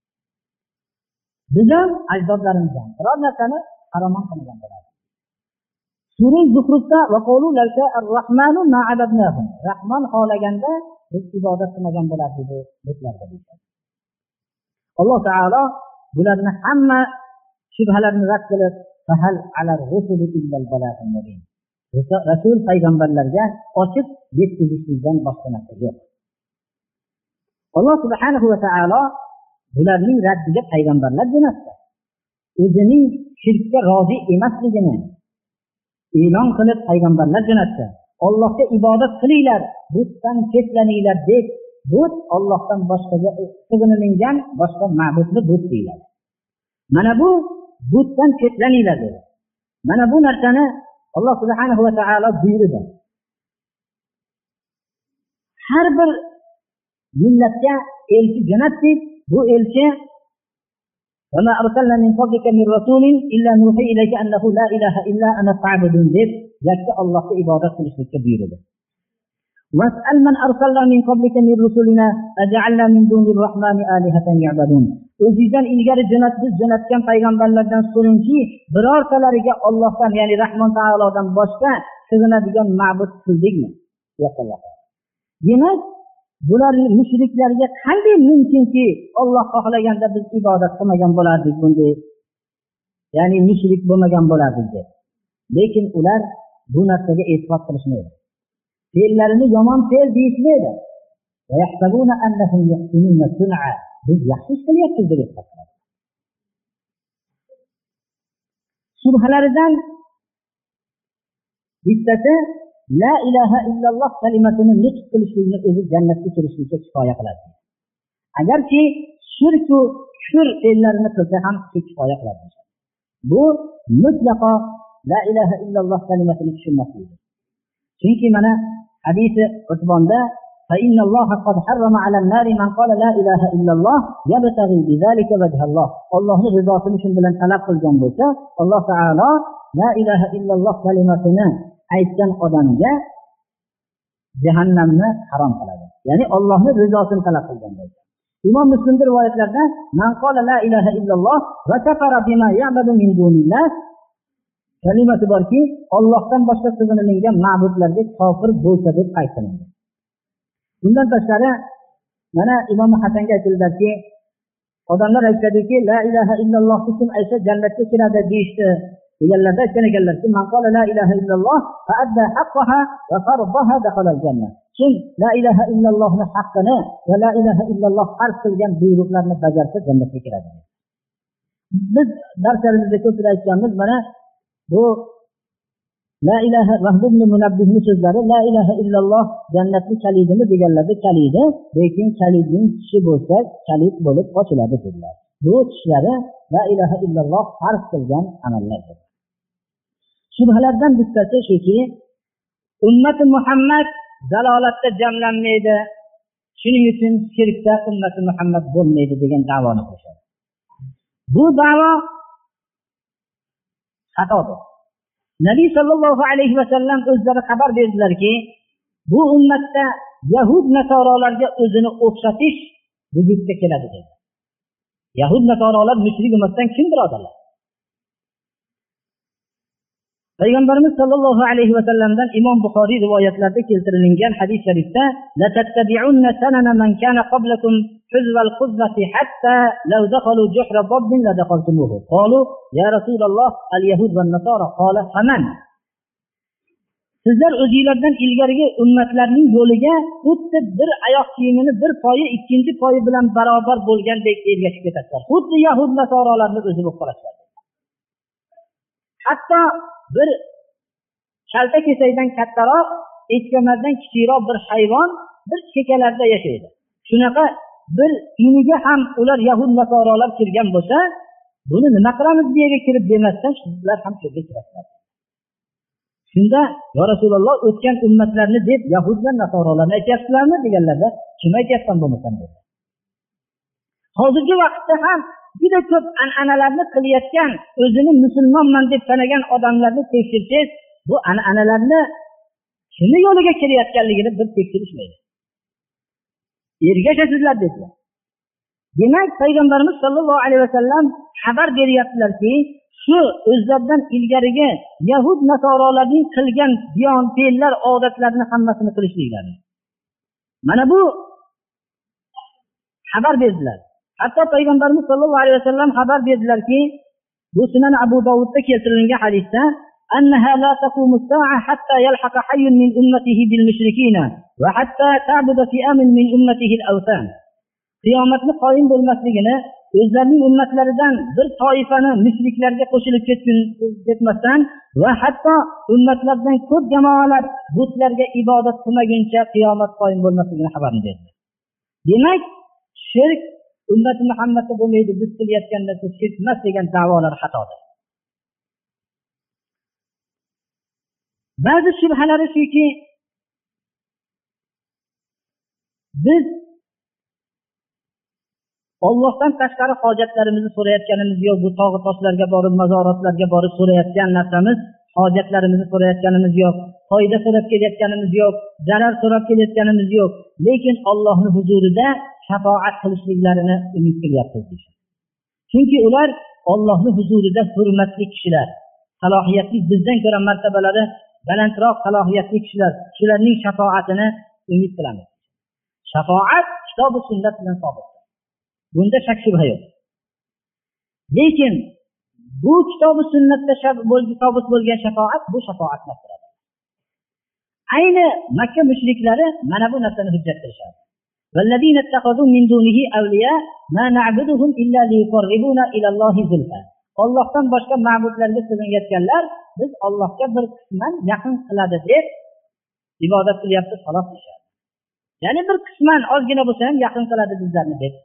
Biz ham ajdodlarimizdan biror narsani harom qilmagan bo'lardi. Sura Zuhrufda vaqulu law sha'a ar-rahmanu ma abadnahum. Rahmon xohlaganda biz ibodat qilmagan bo'lardi bu butlarga deydi. Alloh taolo bularni hamma shubhalarni rad qilib, fahal alar rusuli illa al-balagul mubin. Rasul payg'ambarlarga ochiq yetkazishlikdan boshqa narsa yo'q. Alloh subhanahu va taolo bularning raddiga payg'ambarlar jo'natdi. O'zining shirkka rozi emasligini e'lon qilib payg'ambarlar jo'natdi. Allohga ibodat qilinglar, butdan ketlaninglar deb, but Allohdan boshqaga sig'inilgan boshqa ma'budni but deyiladi. Mana bu butdan ketlaninglar dedi. Mana bu narsani Alloh subhanahu va taolo buyurdi. Har bir millatga elchi jo'natdi. Bu elchi وَمَا أَرْسَلْنَا مِنْ قَبْلِكَ مِنْ رَسُولٍ إِلَّا نُوحِي إِلَيْكَ أَنَّهُ لَا إِلَهَ إِلَّا أَنَا فَاعْبُدُونِ deb yakka Allohga ibodat qilishlikka buyurdi. وَاسْأَلْ مَنْ أَرْسَلْنَا مِنْ قَبْلِكَ مِنْ رُسُلِنَا أَجَعَلْنَا مِنْ دُونِ الرَّحْمَنِ آلِهَةً يَعْبُدُونَ. O'zingizdan ilgari jo'natgan payg'ambarlardan so'rangki, birortalariga Allohdan, ya'ni Rahmon taolodan boshqa sig'inadigan ma'bud qildikmi? Yo'q. Demak, bularning mushriklarga qanday mumkinki Alloh xohlaganda biz ibodat qilmagan bo'lardik bunday, ya'ni mushrik bo'lmagan bo'lardik deb. Lekin ular bu narsaga e'tiqod qilishmaydi. Fe'llarini yomon fe'l deyishmaydi. Va yahsabuna annahum yuhsinuna sun'a. Biz yaxshi ish qilyapmiz deb aytadi. Shubhalaridan bittasi la ilaha illalloh kalimasini nutq qilishlikni o'zi jannatga kirishlikka kifoya qiladi. Agarki shirku kufr fe'llarini qilsa ham kifoya qiladi. Bu mutlaqo la ilaha illalloh kalimasini tushunmaslikdir. Chunki mana hadisi Utbonda فإن الله قد حرم على النار من قال لا إله إلا الله يبتغي بذلك وجه الله. Allohning rizosini shu bilan talab qilgan bo'lsa, Alloh taolo la ilaha illalloh kalimasini aytgan odamga jahannamni harom qiladi. Ya'ni Allohning rizosini talab qilgan bo'lsa. Imom Muslimda rivoyatlarda man qala la ilaha illalloh va kafara bima ya'budu min dunillah kalimasi borki, Allohdan boshqa sig'inilgan ma'budlarga kofir bo'lsa deb aytiladi. Bundan tashqari mana Imom Hasanga aytiladi, odamlar aytadiki, la ilaha illalloh kim aytsa jannatga kiradi deyishdi. Deganlarda aytgan ekanlarki, man qala la ilaha illalloh fa adda haqqaha va fardaha dakhala al-jannah. Kim la ilaha illallohning haqqini va la ilaha illalloh farz qilgan buyruqlarni bajarsa jannatga kiradi. Biz darslarimizda ko'p aytganmiz, mana bu la ilaha Rahbun Munabbihning so'zlari la ilaha illalloh jannatning kalidimi deganlarda kalidi, lekin kalidning tishi bo'lsa kalid bo'lib ochiladi dedilar. Bu tishlari la ilaha illalloh farz qilgan amallardir. Shubhalardan bittasi shuki, ummati Muhammad zalolatda jamlanmaydi, shuning uchun shirkda ummati Muhammad bo'lmaydi degan da'voni qilishadi. Bu da'vo xatodir. Nabiy sallallohu alayhi va sallam o'zlari xabar berdilarki, bu ummatda Yahud nasorolarga o'zini o'xshatish vujudga keladi dedi. Yahud nasorolar mushrik ummatdan kim birodarlar? payg'ambarimiz sollallohu alayhi vasallamdan imom Buxoriy rivoyatlarida keltirilgan hadis sharifda la tattabi'unna sanana man kana qablakum huzwal quzzati hatta law dakhalu juhra dabbin la dakhaltumuhu qalu ya rasululloh al yahud wan nasara qala faman sizlar o'zingizlardan ilgarigi ummatlarning yo'liga xuddi bir oyoq kiyimini bir poyi ikkinchi poyi bilan barobar bo'lgandek ergashib ketasizlar. Xuddi yahud nasoralarning o'zi bo'lib qolasizlar. Hatto bir kalta kesakdan kattaroq, echkemardan kichikroq bir hayvon bir chekalarda yashaydi. Shunaqa bir iniga ham ular yahud nasoralar kirgan bo'lsa, buni nima qilamiz bu yerga kirib demasdan sizlar ham shu yerga kirasizlar. Shunda yo Rasululloh o'tgan ummatlarni deb yahud va nasoralarni aytyapsizlarmi deganlarda, kim aytyapsan bo'lmasam dedi. Hozirgi vaqtda ham juda ko'p an'analarni qilayotgan, o'zini musulmonman deb sanagan odamlarni tekshirsangiz, bu an'analarni kimni yo'liga kirayotganligini bir tekshirishmaydi. Ergashasizlar dedilar. Demak, payg'ambarimiz sollallohu alayhi vasallam xabar beryaptilarki, shu o'zlaridan ilgarigi yahud nasoralarning qilgan diyon, fe'llar, odatlarni hammasini qilishliklarini. Mana bu xabar berdilar. Hatto payg'ambarimiz sollallohu alayhi vasallam xabar berdilarki, bu Sunan Abu Dovudda keltirilgan hadisda annaha la taqumu as-sa'a hatta yalhaqa hayyun min ummatihi bil mushrikina va hatta ta'budu fi'amin min ummatihi al-awthan. Qiyomatni qoyim bo'lmasligini, o'zlarining ummatlaridan bir toifani mushriklarga qo'shilib ketmasdan va hatto ummatlardan ko'p jamoalar butlarga ibodat qilmaguncha qiyomat qoyim bo'lmasligini xabarini berdi. Demak, shirk ummati Muhammadda bo'lmaydi, biz qilayotgan narsa shirk emas degan da'volar xatodir. Ba'zi shubhalari shuki, biz Allohdan tashqari hojatlarimizni so'rayotganimiz yo'q, bu tog' toshlarga borib, mazoratlarga borib so'rayotgan narsamiz, hojatlarimizni so'rayotganimiz yo'q, foyda so'rab kelayotganimiz yo'q, zarar so'rab kelayotganimiz yo'q, lekin Allohning huzurida shafoat qilishliklarini umid qilyapmiz. Chunki ular Allohning huzurida hurmatli kishilar, salohiyatli, bizdan ko'ra martabalari balandroq salohiyatli kishilar, shularning shafoatini umid qilamiz. Shafoat kitob va sunnat bilan sobit. Bunda shak shubha yo'q. Lekin bu kitob va sunnatda sobit bo'lgan shafoat bu shafoat emas. Ayni Makka mushriklari mana bu narsani hujjat qilishadi. والذين اتخذوا من دونه أولياء ما نعبدهم إلا ليقربونا إلى الله زلفى. Allohdan boshqa ma'budlarga sig'inayotganlar biz Allohga bir qisman yaqin qiladi deb ibodat qilyapti, xolos deyishadi. Ya'ni bir qisman ozgina bo'lsa ham yaqin qiladi bizlarni deb.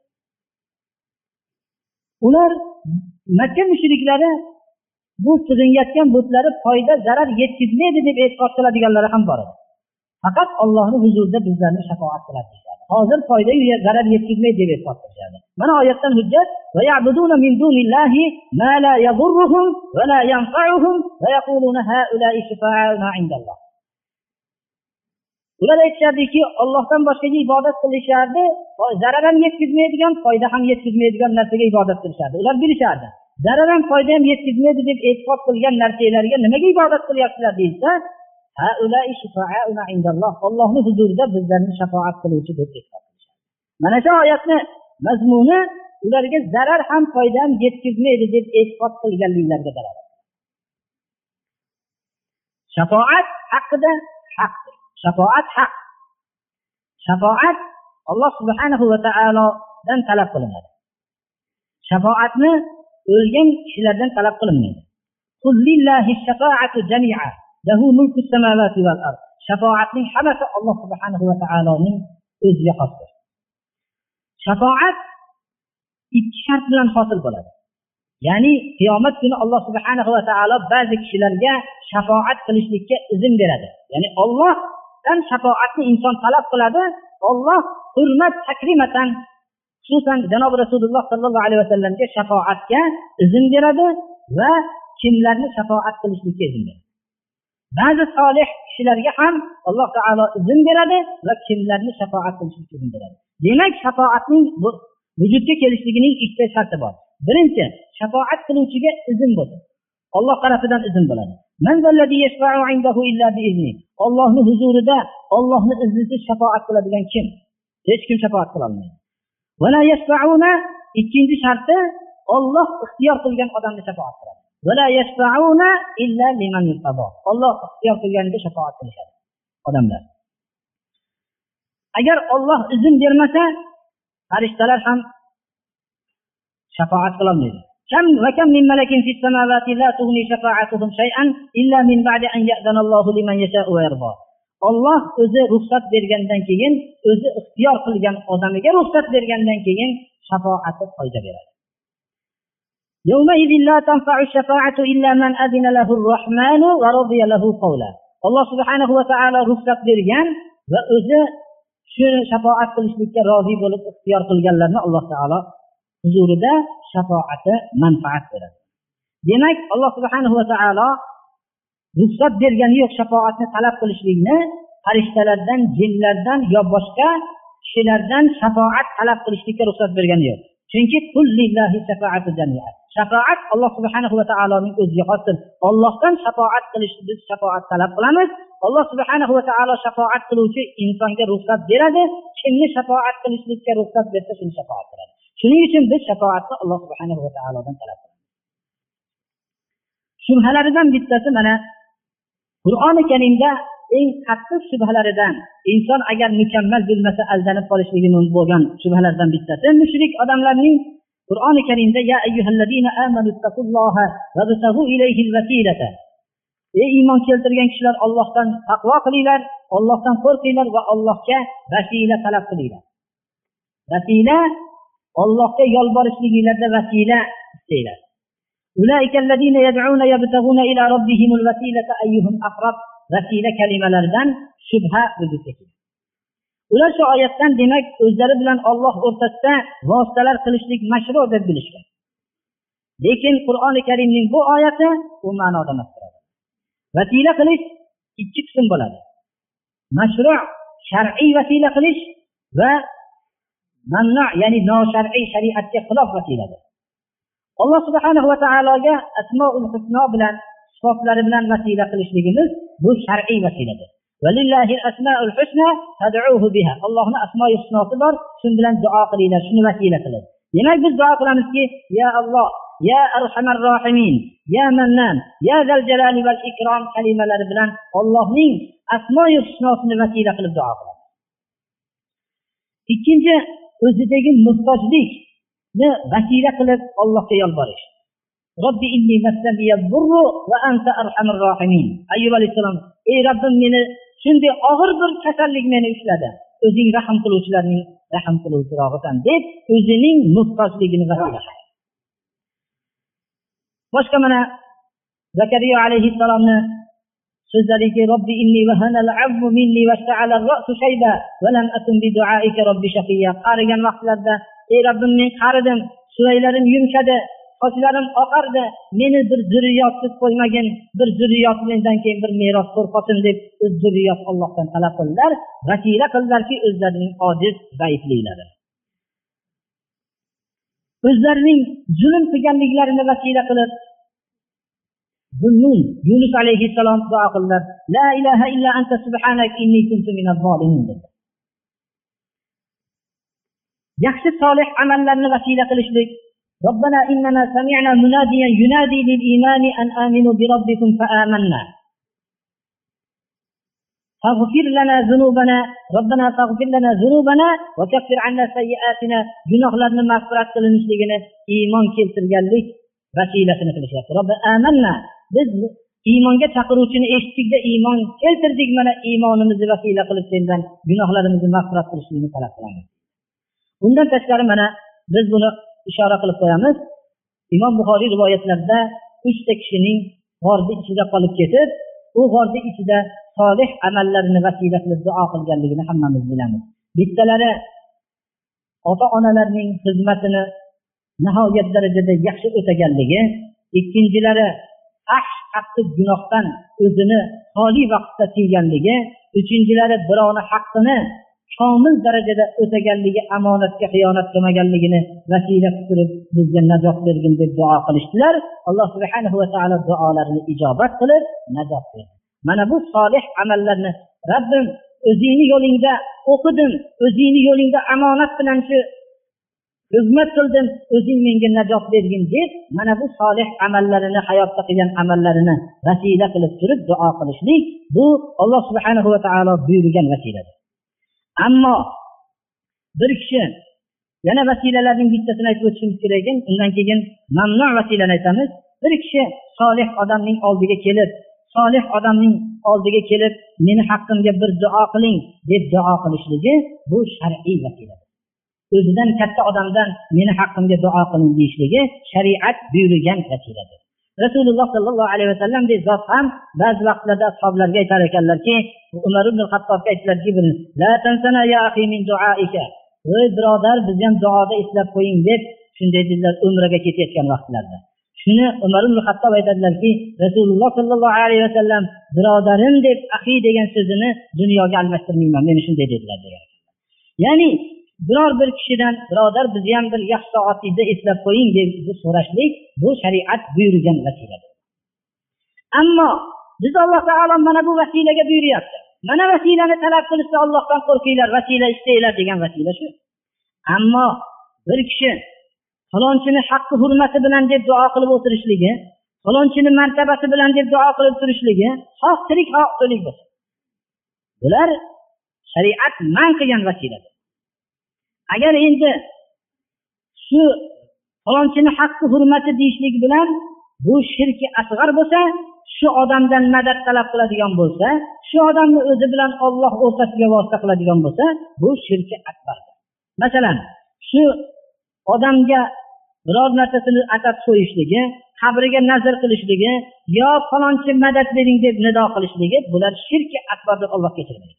Ular Makka mushriklari bu sig'inayotgan butlari foyda zarar yetkazmaydi deb e'tiqod qiladiganlari ham bor edi. Faqat Allohning huzurida bizlarni shafoat qiladi. Hozir foyda zarar yetkazmaydi deb e'tiqod qilishadi. Mana oyatdan hujjat va ya'buduna min dunillahi ma la yadurruhum va la yanfa'uhum va yaquluna haula'i shifa'una 'indalloh. Ular aytishadiki, Allohdan boshqaga ibodat qilishardi, zarar ham yetkazmaydigan, foyda ham yetkazmaydigan narsaga ibodat qilishardi. Ular bilishardi. Zarar ham foyda ham yetkazmaydi deb e'tiqod qilgan narsalarga nimaga ibodat qilyapsizlar deysa, haula'i shifa'una 'indalloh. Allohning huzurida bizlarni shafoat qiluvchi deb e'tiqod qilishadi. Mana shu oyatni mazmuni ularga zarar ham foyda ham yetkazmaydi deb e'tiqod qilganliklariga dalolat. Shafoat haqida haqdir. Shafoat haq. Shafoat Alloh subhanahu va taolodan talab qilinadi. Shafoatni o'lgan kishilardan talab qilinmaydi. Qul lillahi shafa'atu jami'a, lahu mulku samawati wal ard. Shafoatning hammasi Alloh subhanahu va taoloning o'ziga xosdir. Shafoat ikki shart bilan hosil bo'ladi. Ya'ni qiyomat kuni Alloh subhanahu va taolo ba'zi kishilarga shafoat qilishlikka izn beradi. Ya'ni Alloh shafoatni inson talab qiladi. Alloh hurmat takrimatan xususan janob Rasululloh sallallohu alayhi vasallamga shafoatga izn beradi va kimlarni shafoat qilishlikka izn beradi. Ba'zi solih kishilarga ham Alloh taolo izn beradi va kimlarni shafoat qilishlikka izn beradi. Demak, shafoatning vujudga kelishligining ikkita sharti bor. Birinchi, shafoat qiluvchiga izn bo'ladi. Alloh tarafidan izn bo'ladi. Man zalladhi yashfa'u 'indahu illa bi'izni. Allohning huzurida Allohning iznisiz shafaat qiladigan kim? Hech kim shafaat qila olmaydi. Va la yashfa'una, ikkinchi sharti Alloh ixtiyor qilgan odamga shafaat qiladi. Va la yashfa'una illa liman irtado. Alloh ixtiyor qilganiga shafaat qilishadi odamlar. Agar Alloh izn bermasa, farishtalar ham shafaat qila olmaydi. Kam min malakin fis samawati la tughni shafa'atuhum shay'an illa min ba'di an ya'zana Allahu liman yasha'u wa yarda. Alloh o'zi ruxsat bergandan keyin, o'zi ixtiyor qilgan odamiga ruxsat bergandan keyin shafaati foyda beradi. Yawma idhil la tanfa'u shafa'atu illa man adina lahu ar-rahmanu wa radiya lahu qawla. Alloh subhanahu va taolo ruxsat bergan va o'zi shu shafaat qilishlikka rozi bo'lib ixtiyor qilganlarni Alloh taolo huzurida shafaati manfaat beradi. Demak, Alloh subhanahu va taolo ruxsat bergani yo'q shafaatni talab qilishlikni farishtalardan, jinlardan yo boshqa kishilardan shafaat talab qilishlikka ruxsat bergani yo'q. Chunki kullillahi shafaatu jami'a. Shafaat Alloh subhanahu va taoloning o'ziga xosdir. Allohdan shafaat qilishni biz shafaat talab qilamiz. Alloh subhanahu va taolo shafaat qiluvchi insonga ruxsat beradi. Kimni shafaat qilishlikka ruxsat bersa, shuni shafaat qiladi. Shuning uchun biz shafaatni Alloh subhanahu va taolodan talab qilamiz. Shubhalaridan bittasi mana Qur'oni Karimda eng qattiq shubhalaridan, inson agar mukammal bilmasa aldanib qolishligi mumkin bo'lgan shubhalardan bittasi mushrik odamlarning Qur'oni Karimda ya ayyuhallazina amanu taqulloha va btaghu ilayhil vasilata. Ey iymon keltirgan kishilar, Allohdan taqvo qilinglar, Allohdan qo'rqinglar va Allohga vasila talab qilinglar. Vasila Allohga yolborishliginglarda vasila istanglar. Ulaika allazina yad'una yabtaghuna ila rabbihimul vasilata ayyuhum aqrab. Vasila kalimalaridan shubha vujudga keladi. Ular shu oyatdan demak o'zlari bilan Alloh o'rtasida vositalar qilishlik mashru' deb bilishgan. Lekin Qur'oni Karimning bu oyati u ma'noda emas. Vasila qilish ikki qism bo'ladi. Mashru' shar'iy vasila qilish va mamnu' ya'ni noshar'iy shariatga xilof vasiladir. Alloh subhanahu va taologa asmoul husno bilan sifatlari bilan vasila qilishligimiz bu shar'iy vasiladir. Valillahi al-asmaul husna fad'uhu biha. Allohning asmoi husnosi bor, shun bilan duo qilinglar, shuni vasila qilib. Demak biz duo qilamizki, ya Alloh, ya arhamar rohimin, ya mannan, ya zal jalali val ikrom kalimalari bilan Allohning asmoi husnosini vasila qilib duo qilamiz. Ikkinchi, o'zidagi muhtojlikni vasila qilib Allohga yolborish. Robbi inni massaniya burru va anta arhamur rohimin. Ayyub alayhisalom, ey Rabbim, meni shunday og'ir bir kasallik meni ushladi. O'zing rahim qiluvchilarning rahim qiluvchirog'isan deb o'zining muhtojligini vasila qildi. Boshqa mana Zakariya alayhisalomni so'zlariki Robbi inni wahana al-'azmu minni washta'ala ar-ra'su shayba wa lam akun bi du'aika robbi shaqiya. Qarigan vaqtlarda ey Rabbim, men qaridim, sulaylarim yumshadi, sochlarim oqardi, meni bir zurriyotsiz qo'ymagin, bir zurriyot mendan keyin bir meros qo'rqasin deb o'z zurriyot Allohdan talab qildilar, vasila qildilarki o'zlarining ojiz, zaifliklari. O'zlarining zulm qilganliklarini vasila qilib Yunus alayhissalom duo qildilar. La ilaha illa anta subhanak inni kuntu minaz zolimin dedi. Yaxshi solih amallarni vasila qilishlik. Robbana innana sami'na munadiyan yunadi lil imani an aminu bi robbikum fa amanna. Faghfir lana zunubana, Robbana faghfir lana zunubana va kaffir 'anna sayyi'atina. Gunohlarni mag'firat qilinishligini iymon keltirganlik vasilasini qilishyapti. Robbi amanna. Biz iymonga chaqiruvchini eshitdikda iymon keltirdik, mana iymonimizni vasila qilib sendan gunohlarimizni mag'firat qilishligini talab qilamiz. Bundan tashqari mana biz buni ishora qilib qo'yamiz. Imom Buxoriy rivoyatlarida 3 ta kishining g'orning ichida qolib ketib, u g'orning ichida solih amallarini vasila qilib duo qilganligini hammamiz bilamiz. Bittalari ota-onalarning xizmatini nihoyat darajada yaxshi o'taganligi, ikkinchilari qattiq gunohdan o'zini xoli vaqtda tiyganligi, uchinchilari birovning haqqini komil darajada o'taganligi, omonatga xiyonat qilmaganligini vasila qilib bizga najot bergin deb duo qilishdilar. Alloh subhanahu va taolo duolarini ijobat qilib najot berdi. Mana bu solih amallarni Rabbim o'zingni yo'lingda o'qidim, o'zingni yo'lingda omonat bilan shu xizmat qildim, o'zing menga najot bergin deb mana bu solih amallarini, hayotda qilgan amallarini vasila qilib turib duo qilishlik, bu Alloh subhanahu va taolo buyurgan vasiladir. Ammo bir kishi yana vasilalarning bittasini aytib o'tishimiz kerak ekan, undan keyin mamnu vasilani aytamiz. Bir kishi solih odamning oldiga kelib meni haqqimga bir duo qiling deb duo qilishligi, bu shar'iy vasiladir. O'zidan katta odamdan meni haqqimga duo qiling deyishligi shariat buyurgan vasiladir. Rasululloh sallallohu alayhi vasallam de zot ham ba'zi vaqtlarda ashablarga aytar ekanlarki, Umar ibn Xattobga aytdilarki, la tansana ya akhi min duaika. Ey birodar, bizni ham duoda eslab qo'ying deb shunday dedilar umraga ketayotgan vaqtlarda. Shuni Umar ibn Xattob aytadilarki, Rasululloh sallallohu alayhi vasallam birodarim deb akhi degan so'zini dunyoga almashtirmayman, meni shunday dedilar degan. Ya'ni biror bir kishidan birodar bizni ham bir yaxshi soatingizda eslab qo'ying deb so'rashlik, bu shariat buyurgan vasiladir. Ammo biz Alloh taolo mana bu vasilaga buyuryapti. Mana vasilani talab qilishsa Allohdan qo'rqinglar, vasila istanglar degan vasila shu. Ammo bir kishi falonchini haqqi hurmati bilan deb duo qilib o'tirishligi, falonchini martabasi bilan deb duo qilib turishligi, xoh tirik, xoh o'lik bo'lsin. Bular shariat man qilgan vasiladir. Agar endi shu falonchini haqqi hurmati deyishlik bilan bu shirki asg'ar bo'lsa, shu odamdan madad talab qiladigan bo'lsa, shu odamni o'zi bilan Alloh o'rtasiga vosita qiladigan bo'lsa, bu shirki akbardir. Masalan, shu odamga biror narsasini atab qo'yishligi, qabriga nazar qilishligi, yo falonchi madad bering deb nido qilishligi, bular shirki akbar deb Alloh kechirmaydi.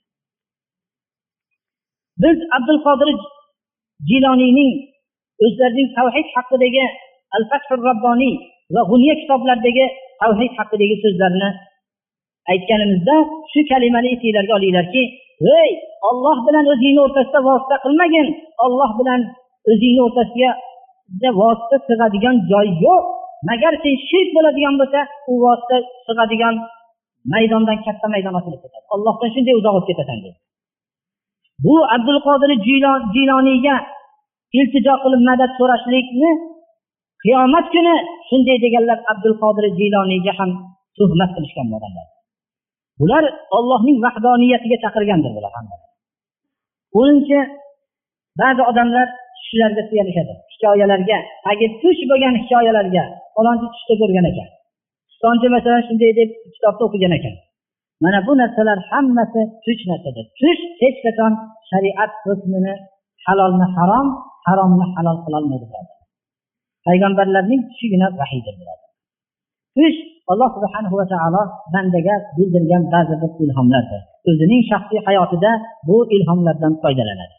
Biz Abdul Qodir Jiloniyning o'zlarining tavhid haqidagi Al-Fathur Rabboniy va G'uniya kitoblaridagi tavhid haqidagi so'zlarini aytganimizda shu kalimani esinglarga olinglarki, ey Alloh bilan o'zingni o'rtasida vosita qilmagin, Alloh bilan o'zingni o'rtasiga vosita sig'adigan joy yo'q. Magar sen shirk bo'ladigan bo'lsa, u vosita sig'adigan maydondan katta maydon ochilib ketadi. Allohdan shunday uzoq o'tib ketasan dedi. Bu Abdul Qodir Jiloniyga iltijo qilib madad so'rashlikni qiyomat kuni shunday deganlar Abdul Qodir Jiloniyga ham tuhmat qilishgan odamlar. Bular Allohning vahdoniyatiga chaqirgandir bular hamma. O'ninchi ba'zi odamlar tushlarga suyanishadi. Hikoyalarga, tagi tush bo'lgan hikoyalarga, falonchi tushda ko'rgan ekan. Falonchi masalan shunday deb kitobda o'qigan ekan. Mana bu narsalar hammasi tush narsadir. Tush hech qachon shariat hukmini halolni harom, haromni halol qila olmaydi. Payg'ambarlarning tushigina vahiydir. Tush Alloh subhanahu va taolo bandaga bildirgan ba'zi bir ilhomlardir. O'zining shaxsiy hayotida bu ilhomlardan foydalanadi.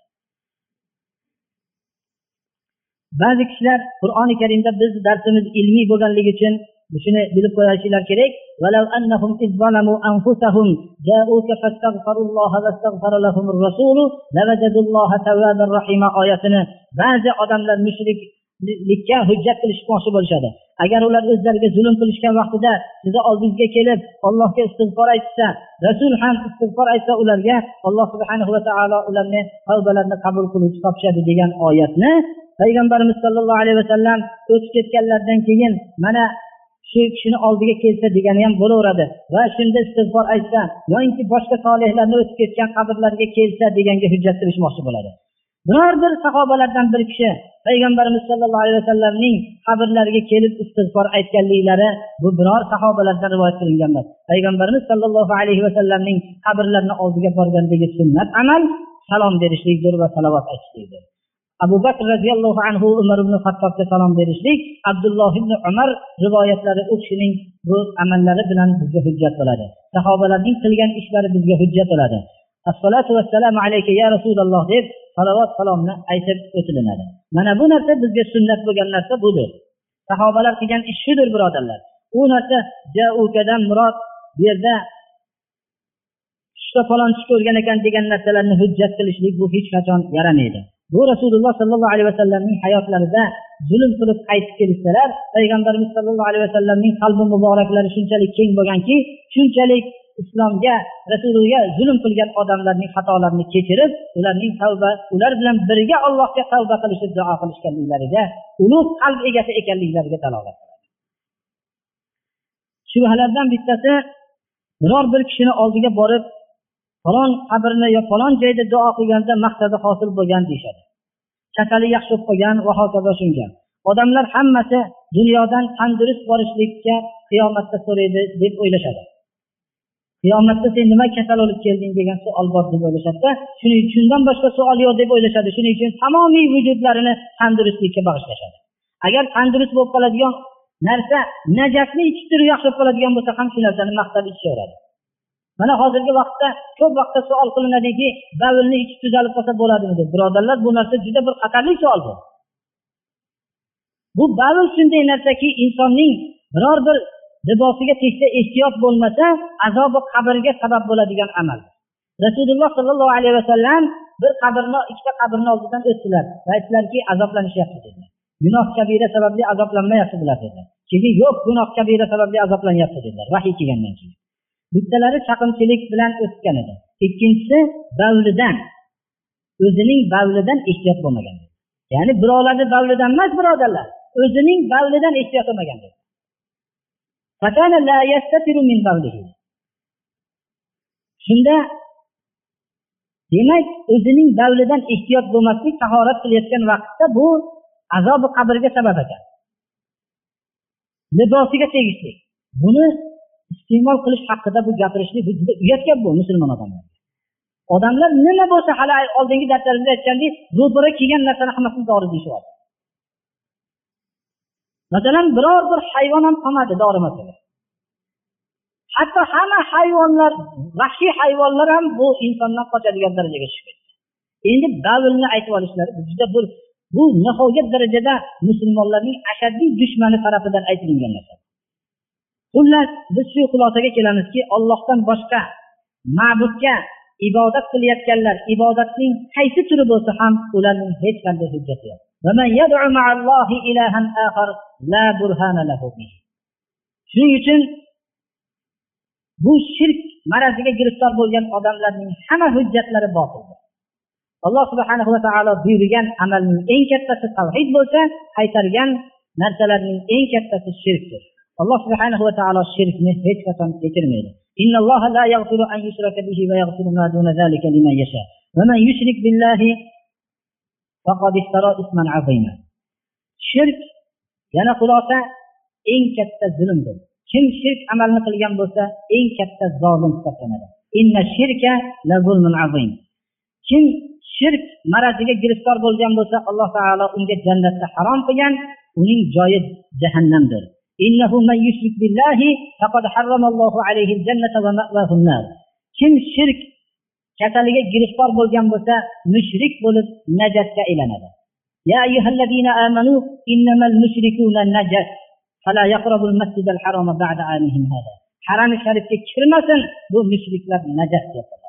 Ba'zi kishilar Qur'oni Karimda biz darsimiz ilmiy bo'lganligi uchun shuni bilib qo'yishlar kerak. Walau annahum izzalamu anfusahum ja'uka fastaghfirulloha wastaghfara lahumur rasul lawajadulloha tawwabar rahima oyatini ba'zi odamlar mushriklikka hujjat qilishmoqchi bo'lishadi. Agar ular o'zlariga zulm qilishgan vaqtida sizni oldingizga kelib Allohga istig'for aytsa, Rasul ham istig'for aytsa, ularga Alloh subhanahu va taolo ularni tavbalarini qabul qiluvchi topishadi degan oyatni Payg'ambarimiz sollallohu alayhi vasallam o'tib ketganlardan keyin mana shu kishini oldiga kelsa degani ham bo'laveradi va shunda istig'for aytsa yoki boshqa solihlarni o'tib ketgan qabrlarga kelsa deganga hujjat qilishmoqchi bo'ladi. Biror bir sahobalardan bir kishi Payg'ambarimiz sollallohu alayhi vasallamning qabrlariga kelib istig'for aytganliklari bu biror sahobalardan rivoyat qilingan emas. Payg'ambarimiz sollallohu alayhi vasallamning qabrlarini oldiga borgandagi sunnat amal salom berishlikdir va salovat aytishlikdir. Abu Bakr radhiyallohu anhu Umar ibn Xattobga salom berishlik, Abdulloh ibn Umar rivoyatlari u kishining bu amallari bilan bizga hujjat bo'ladi. Sahobalarning qilgan ishlari bizga hujjat bo'ladi. Assalatu vassalamu alayka ya Rasululloh deb salovat salomni aytib o'tilinadi. Mana bu narsa bizga sunnat bo'lgan narsa budir. Sahobalar qilgan ish shudir, birodarlar. U narsa ja'ukadan murod bu yerda tushda falonchi ko'rgan ekan degan narsalarni hujjat qilishlik bu hech qachon yaramaydi. Bu Rasululloh sallallohu alayhi vasallamning hayotlarida zulm qilib qaytib kelishsalar, payg'ambarimiz sallallohu alayhi vasallamning qalbi muboraklari shunchalik keng bo'lganki, shunchalik islomga, Rasulullohga zulm qilgan odamlarning xatolarini kechirib, ularning tavba, ular bilan birga Allohga tavba qilishib duo qilishganliklariga, ulug' qalb egasi ekanliklariga dalolat qiladi. Shubhalardan bittasi, biror bir kishini oldiga borib, falon qabrni yo falon joyda duo qilganda maqsadi hosil bo'lgan deyshadi. Kasali yaxshi bo'lib qolgan va hokazo shunga. Odamlar hammasi dunyodan tandurust borishlikka qiyomatda so'raydi deb o'ylashadi. Qiyomatda sen nima kasal olib kelding degan savol bor deb o'ylashadi. Shuning uchun shundan boshqa savol yo'q deb o'ylashadi. Shuning uchun tamomiy vujudlarini tandurustlikka bag'ishlashadi. Agar tandurust bo'lib qoladigan narsa najasni ichib turib yaxshi bo'lib qoladigan bo'lsa ham shu narsani maqtab ichaveradi. Mana hozirgi vaqtda ko'p vaqtda savol qilinadiki, bavlni ichib tuzalib qolsa bo'ladimi deb. Birodarlar, bu narsa juda bir xatarli savol bu. Bu bavl shunday narsaki, insonning biror bir libosiga tegsa ehtiyot bo'lmasa, azobi qabrga sabab bo'ladigan amal. Rasululloh sallallohu alayhi vasallam bir qabrni, ikkita qabrni oldidan o'tdilar va aytdilarki, azoblanishyapti dedilar. Gunoh kabira sababli azoblanmayapti dedilar. Keyin yo'q, gunoh kabira sababli azoblanyapti dedilar. Vahiy kelgandan keyin. Bittalari chaqimchilik bilan o'tgan edi. Ikkinchisi bavlidan, o'zining bavlidan ehtiyot bo'lmagan. Ya'ni birovlarning bavlidan emas, birodarlar, o'zining bavlidan ehtiyot bo'lmagan. Fakana la yastatiru min bavlihi. Shunda demak, o'zining bavlidan ehtiyot bo'lmaslik, tahorat qilayotgan vaqtda bu azobi qabrga sabab ekan. Libosiga tegishli. Buni iste'mol qilish haqida bu gapirishlik juda uyatga bu musulmon odamlar. Odamlar nima bo'lsa hali oldingi darslarimizda aytgandek, ro'para kiygan narsani hammasini dori deyishadi. Masalan, biror bir hayvon ham qolmadi dori masalan. Hatto hamma hayvonlar, vahshiy hayvonlar ham bu insondan qochadigan darajaga chiqdi. Endi bavlni aytib olishlari juda bu nihoyat darajada musulmonlarning ashaddiy dushmani tarafidan aytilgan narsa. Xullas, biz shu xulosaga kelamizki, Allohdan boshqa ma'budga ibodat qilayotganlar, ibodatning qaysi turi bo'lsa ham ularning hech qanday hujjati yo'q. Va man yad'u ma'allohi ilahan akhar la burhana lahu bihi. Shuning uchun bu shirk maraziga giriftor bo'lgan odamlarning hamma hujjatlari botildir. Alloh subhanahu va taolo buyurgan amalning eng kattasi tavhid bo'lsa, qaytargan narsalarning eng kattasi shirkdir. Alloh subhanahu va taolo shirkni hech qachon kechirmaydi. Innalloha la yaghfiru an yushraka bihi va yaghfiru ma duna zalika liman yasha. Va man yushrik billahi faqad iftara isman azima. Shirk yana xulosa eng katta zulmdir. Kim shirk amalni qilgan bo'lsa, eng katta zolim hisoblanadi. Inna shirka la zulmun azim. Kim shirk maraziga giriftor bo'lgan bo'lsa, Alloh taolo unga jannatni harom qilgan, uning joyi jahannamdir. Innahu man yushrik billahi faqad harrama Allohu alayhi al-jannata va ma'wahu an-nar. Kim shirk kasaliga giriftor bo'lgan bo'lsa, mushrik bo'lib najasga aylanadi. Ya ayyuhallazina amanu innamal mushrikuna najas fala yaqrabul masjidal harama ba'da amihim hada. Haram-i sharifga kirmasin, bu mushriklar najas deyapti.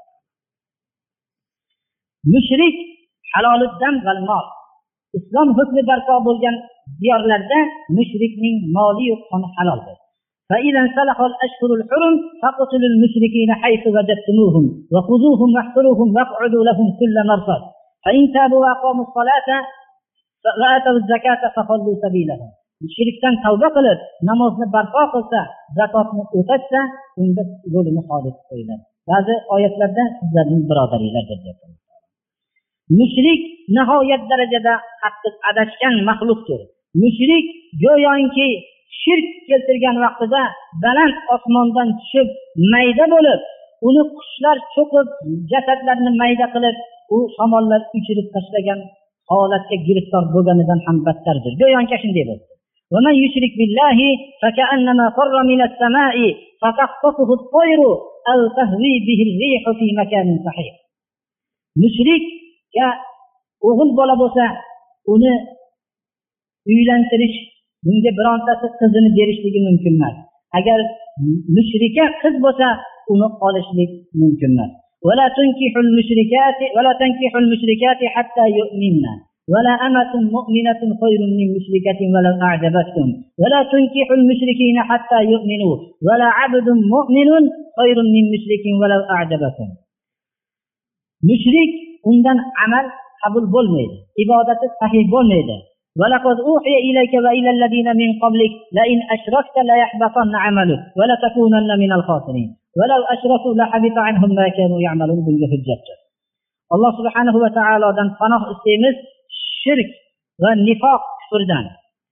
Mushrik haloliddan g'almol. Islom hukmi barpo bo'lgan diyorlarda mushrikning moli va qoni haloldir. Fa idan salahal ashhurul hurum faqtulul mushrikeena haythu wajadtumuhum wa khuduhum wahsuruhum waq'udu lahum kull marsad. Fa in tabu wa aqamus salata wa atuz zakata faqallu sabilahum. Shirkdan tavba qilib, namozni barpo qilsa, zakotni o'tatsa, unda yo'lini xoli qo'yiladi. Ba'zi oyatlarda sizlarning birodaringlardir deyapti. Mushrik nihoyat darajada qattiq adashgan maxluqdir. Mushrik go'yoki shirk keltirgan vaqtida baland osmondan tushib, mayda bo'lib, uni qushlar cho'qib, jasadlarni mayda qilib, u shamollar uchirib tashlagan holatga giriftor bo'lganidan ham battardir. Go'yoki shunday bo'ldi. Va man yushrik billahi faka'annama farra minas sama'i fataqtafuhu at-tayru aw tahwi bihi ar-rihu fi makanin sahih. Mushrik ya o'g'il bola bo'lsa, uni uylantirish, bunga birontasi qizini berishligi mumkin emas. Agar mushrika qiz bo'lsa, uni olishlik mumkin emas. ولا تنكحوا المشركات حتى يؤمنن ولا أمة مؤمنة خير من مشركة ولو أعجبتكم ولا تنكحوا المشركين حتى يؤمنوا ولا عبد مؤمن خير من مشرك ولو أعجبكم. Mushrik undan amal qabul bo'lmaydi, ibodati sahih bo'lmaydi. وَلَقَدْ أُوحِيَ إِلَيْكَ وَإِلَى الَّذِينَ مِنْ قَبْلِكَ لَئِنْ أَشْرَكْتَ لَيَحْبَطَنَّ عَمَلُكَ وَلَتَكُونَنَّ مِنَ الْخَاسِرِينَ وَلَوْ أَشْرَكُوا لَحَبِطَ عَنْهُمْ مَا كَانُوا يَعْمَلُونَ bunga hujjatdir. Alloh subhanahu va taolodan panoh istaymiz shirk va nifoq kufrdan.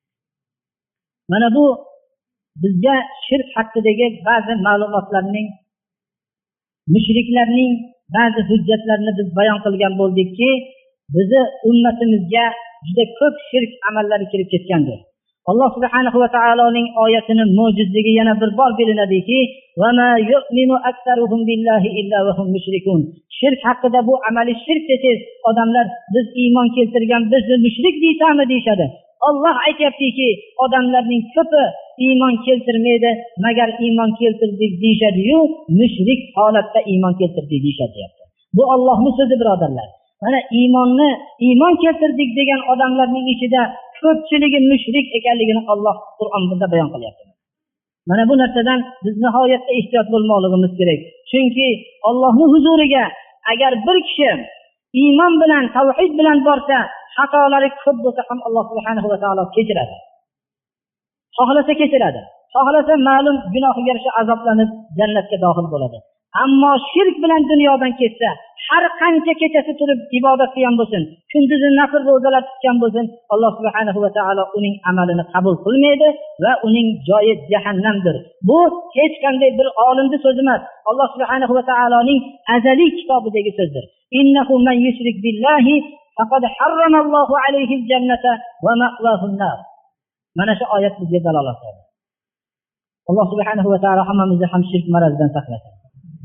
Mana bu bizga shirk haqidagi ba'zi ma'lumotlarning, mushriklarning ba'zi hujjatlarini biz bayon qilgan bo'ldikki, bizni ummatimizga juda ko'p shirk amallari kirib ketgandir. Alloh subhanahu va taoloning oyatining mo'jizligi yana bir bor bilinadiki, va ma yu'minu aktsaruhum billahi illa wa hum mushrikun. Shirk haqida bu amaliy shirk desiz, odamlar biz iymon keltirgan, bizni mushrik deysanmi deyshadi. Alloh aytayaptiki, odamlarning ko'pi iymon keltirmaydi, magar iymon keltirdik deyshadi-yu, mushrik holatda iymon keltirdik deyshadi deyapti. Bu Allohning so'zi birodarlar. Mana iymon keltirdik degan odamlarning ichida ko'pchiligi mushrik ekanligini Alloh Qur'onda bayon qilyapti. Mana bu narsadan biz nihoyatda ehtiyot bo'lmoqligimiz kerak. Chunki Allohning huzuriga agar bir kishi iymon bilan, tavhid bilan borsa, xatolari ko'p bo'lsa ham Alloh subhanahu va taolo kechiradi. Xohlasa kechiradi. Xohlasa ma'lum gunohiga yarasha azoblanib jannatga daxil bo'ladi. Ammo shirk bilan dunyodan ketsa, har qancha kechasi turib ibodat qilgan bo'lsin, kunduzi nafl ro'zalar tutgan bo'lsin, Alloh subhanahu va taolo uning amalini qabul qilmaydi va uning joyi jahannamdir. Bu hech qanday bir olimning so'zi emas. Alloh subhanahu va taoloning azaliy kitobidagi so'zdir. Innahu man yushrik billahi faqad harramallohu alayhi al-jannata va ma'wahu an-nar. Mana shu oyat bizga dalolat qiladi. Alloh subhanahu va taolo hammamizni ham shirk marazidan saqlasin.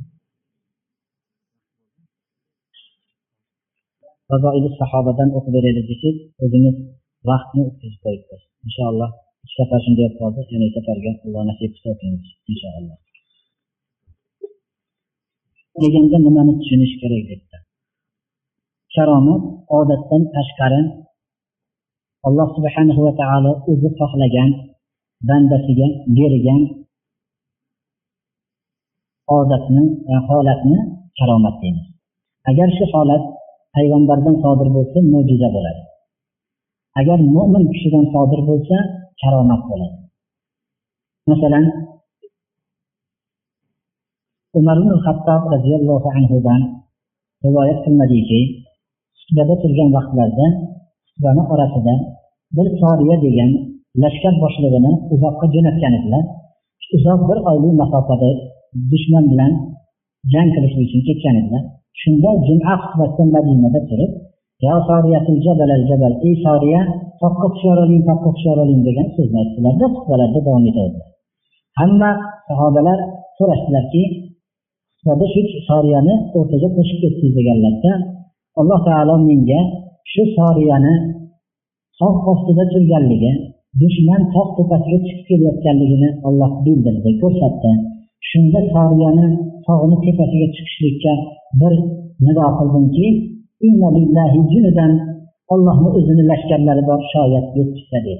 Fazoil sahobadan o'qib beraylik desak, o'zimiz vaqtni o'tkazib qo'yibmiz. Inshaalloh uch safar shunday deb qoldi, yana safarga Alloh nasib qilsa o'qiymiz inshaalloh. Deganda nimani tushunish kerak debdi. Karomat odatdan tashqari Alloh subhanahu va taolo o'zi xohlagan bandasiga bergan odatni, holatni karomat deymiz. Agar shu holat payg'ambardan sodir bo'lsa, mo'jiza bo'ladi. Agar mu'min kishidan sodir bo'lsa, karomat bo'ladi. Masalan, Umar ibn Xattob radhiyallohu anhu dan rivoyat qilinadiki, xutbada turgan vaqtlarda xutbani orasida bir Soriya degan lashkar boshlig'ini uzoqqa jo'natgan edilar. Uzoq bir oylik masofada dushman bilan jang qilish uchun ketgan edilar. Shunda Jum'a xutbasida Madinada turib, "Ya Soriyatul Jabal al-Jabal, ey Soriya, toqqa hushyoraling" degan so'zni aytdilar-da, xutbalarda davom etadilar. Hamma sahobalar so'rashdilarki, xutbada shu Soriyani o'rtaga qo'shib ketdingiz deganlarda, Alloh taolo menga shu Soriyani tog' ostida turganligi, dushman tog' tepasiga chiqib kelayotganligini Alloh bildirdi, ko'rsatdi. Shunda Soriyani tog'ning tepasiga chiqishlikka bir nido qildimki, inna lillahi junudan, Allohning o'zini lashkarlari bor, shoyat yetishsa dedi.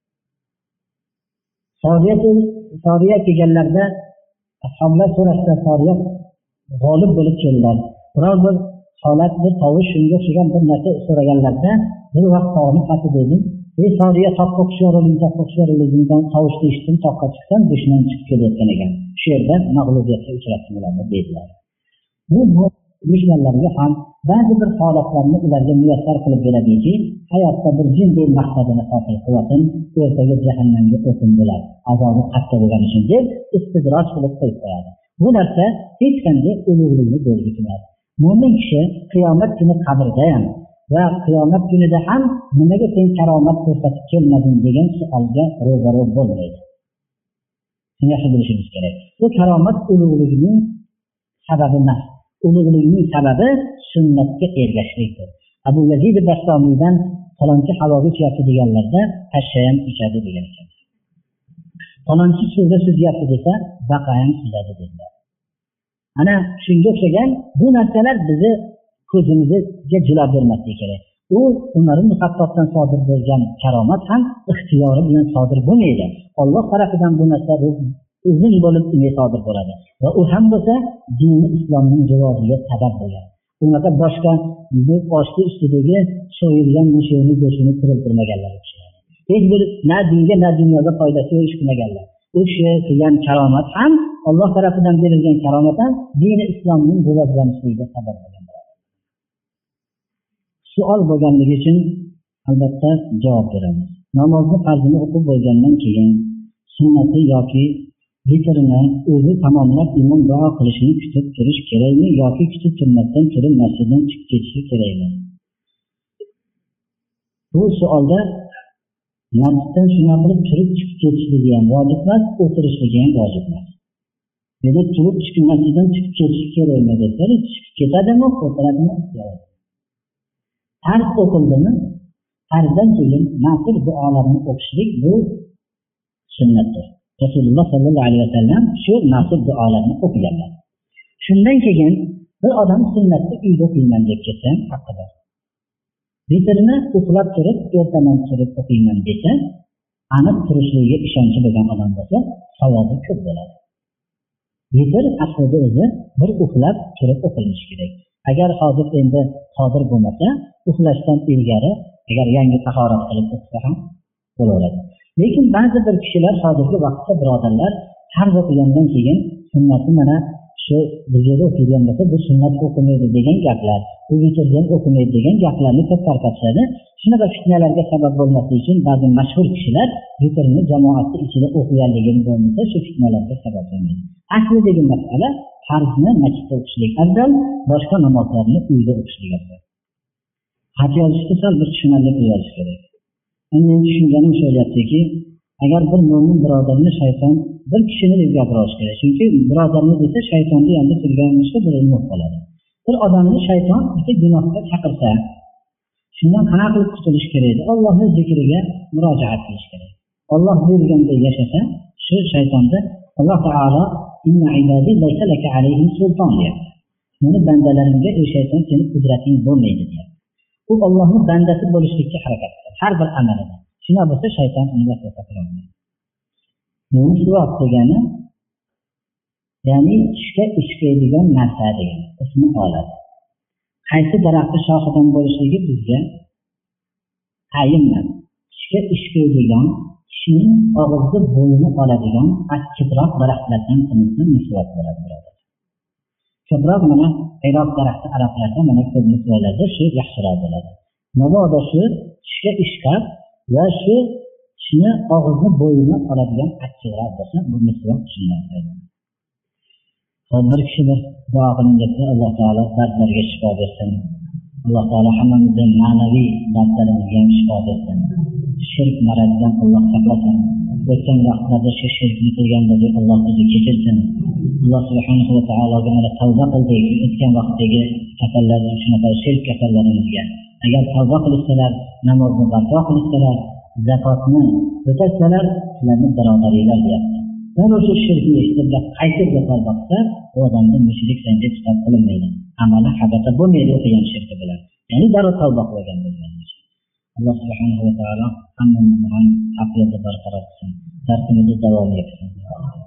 Soriya kelganlarda ashablar so'rashdi, Soriya g'olib bo'lib keldilar. Biror bir holat, bir tovush, shunga o'xshagan bir narsa so'raganlarda, bir vaqt tog'ni qatib dedim, ey Soriya, toqqa hushyoraligingdan tovushni eshitdim, toqqa chiqsam dushman chiqib kelayotgan ekan. Shu yerda mag'lubiyatga uchratdim ularni dedilar. Bu dushmanlarga ham ba'zi bir holatlarni ularga muyassar qilib beradiki, hayotda bir jinday maqsadini hosil qilsin, ertaga jahannamga o'tin bo'ladi, azobi qattiq bo'lgani uchun deb istidroj qilib qo'yib qo'yadi. Bu narsa hech qanday ulug'likni belgisi emas. Mo'min kishi qiyomat kuni qabrda ham va qiyomat kunida ham nimaga sen karomat ko'rsatib kelmading degan savolga ro'baro bo'lmaydi. Shuni yaxshi bilishimiz kerak. Bu karomat ulug'likning sababi emas. Ulug'likning sababi sunnatga ergashishlikdir. Abu Yazid Bastomiydan falonchi havoga uchyapti deganlarda pashsha ham uchadi degan ekan. Falonchi suvda suzyapti desa, baqa ham suzadi dedilar. ana shunga o'xshagan bu narsalar bizni ko'zimizga jilo bermasligi kerak. U Umar ibn Xattobdan sodir bo'lgan karomat ham ixtiyori bilan sodir bo'lmaydi. Alloh tarafidan bu narsa uzun bo'lib sodir bo'ladi va u ham bo'lsa dini islomning rivojiga sabab bo'ladi. Unaqa boshqa oshni ustidagi so'yilgan mushukni go'shtini tiriltirmaganlar o'xshaydi. Hech bir na dinga na dunyoga foydasi yo'q ish qilmaganlar. U kishi qilgan karomat ham Alloh tarafidan berilgan karomat ham dini islomning rivojlanishiga sabab bo'lgan. Savol bo'lganligi uchun albatta javob beramiz. Namozni farzini o'qib bo'lgandan keyin sunnati yoki zikrini o'zi tamomlab imom duo qilishini kutib turish kerakmi yoki kutib turmasdan turib masjiddan chiqib ketishi kerakmi? Bu savolda masjiddan shunaqa qilib turib chiqib ketishligi ham vojib emas, o'tirishligi ham vojib emas. Demak, turib chiqib masjiddan chiqib ketish kerakmi desa, chiqib ketadimi, o'tiradimi? Farz o'qildimi? Farzdan keyin nafil duolarni o'qishlik bu sunnatdir. Rasululloh sollallohu alayhi vasallam shu nafil duolarni o'qiganlar. Shundan keyin bir odam sunnatni uyda o'qiyman deb ketsa haqqi bor. Vitrni uxlab turib, ertaman turib o'qiyman desa, aniq turishligiga ishonchi bo'lgan odam bo'lsa, savobi ko'p bo'ladi. Vitr aslida o'zi bir uxlab turib o'qilishi kerak. Agar hozir endi qodir bo'lmasa, uxlashdan ilgari agar yangi tahorat qilib o'qisa ham bo'laveradi. Lekin ba'zi bir kishilar hozirgi vaqtda birodarlar farz o'qigandan keyin sunnatni mana shu bizga o'qigan bo'lsa, bu sunnat o'qimaydi degan gaplar, bu vitrdan o'qimaydi degan gaplarni ko'p tarqatishadi. Shunaqa fitnalarga sabab bo'lmasligi uchun ba'zi mashhur kishilar vitrni jamoatning ichida o'qiganligini bo'lmasa, shu fitnalarga sabab bo'lmaydi. Aslidagi masala farzni masjidda o'qishlik afzal, boshqa namozlarni uyda o'qishlik afzal. Xat yozishda sal bir tushunarli qilib yozish kerak. Men tushunganim bo'lyaptiki, agar bir mo'min birodarni shayton bir kishini deb gapirish kerak. Chunki birodarni desa shaytonni yangi turganimizda bir nima qoladi. Bir odamni shayton bitta gunohga chaqirsa, shundan qanaqa qilib qutulish kerak? Allohning zikriga murojaat qilish kerak. Alloh buyurganda yashasa, shu shaytonda Alloh taolo inna ibadi laysa laka alayhim sulton deyapti. Meni bandalarimga ey shayton seni qudrating bo'lmaydi deyapti. U Allohning bandasi bo'lishlikka harakat qiladi har bir amalida. Shuna bo'lsa shayton uni vasvasa qiladi. Musuvat degani ya'ni tushga ishlaydigan narsa degani ismi oladi. Qaysi daraxtni shoxidan bo'lishligi bizga tayin emas. Tushga ishlaydigan kishining og'izda bo'yini oladigan achchiqroq daraxtlardan qilinsa musuvat bo'ladi birodar. Ko'proq mana Iroq daraxti arablarda mana ko'p misvollarda shu yaxshiroq bo'ladi. Mabodo shu tushga ishqab va shu kishini og'izni bo'yini oladigan achchiqroq bo'lsa, bu musuvat shunday. Bir kishi bir duo qiling desa, Alloh taolo dardlarga shifo bersin. Alloh taolo hammamizning ma'naviy dardlarimizga ham shifo bersin. Shirk maradidan Alloh saqlasin. O'tgan vaqtlarda shu shirkni qilgan bo'lsak, Alloh bizni kechirsin. Alloh subhanahu va taologa mana tavba qildik. O'tgan vaqtdagi kasallardan shunaqa shirk kasallarimizga. Agar tavba qilsalar, namozni barpo qilsalar, zakotni o'tasalar, sizlarni birodaringlar deyapti. Mana shu shirkni eshitib qaytib tavba qilsa, u odamni mushrik sanjga hisob qilinmaydi. Amali habata bo'lmaydi o'qigan shirki bilan. Ya'ni darrov tavba qilgan bo'lgan. Alloh subhanahu va taolo hammamizni ham haq yo'lda barqaror qilsin. Darsimizni davom etsin.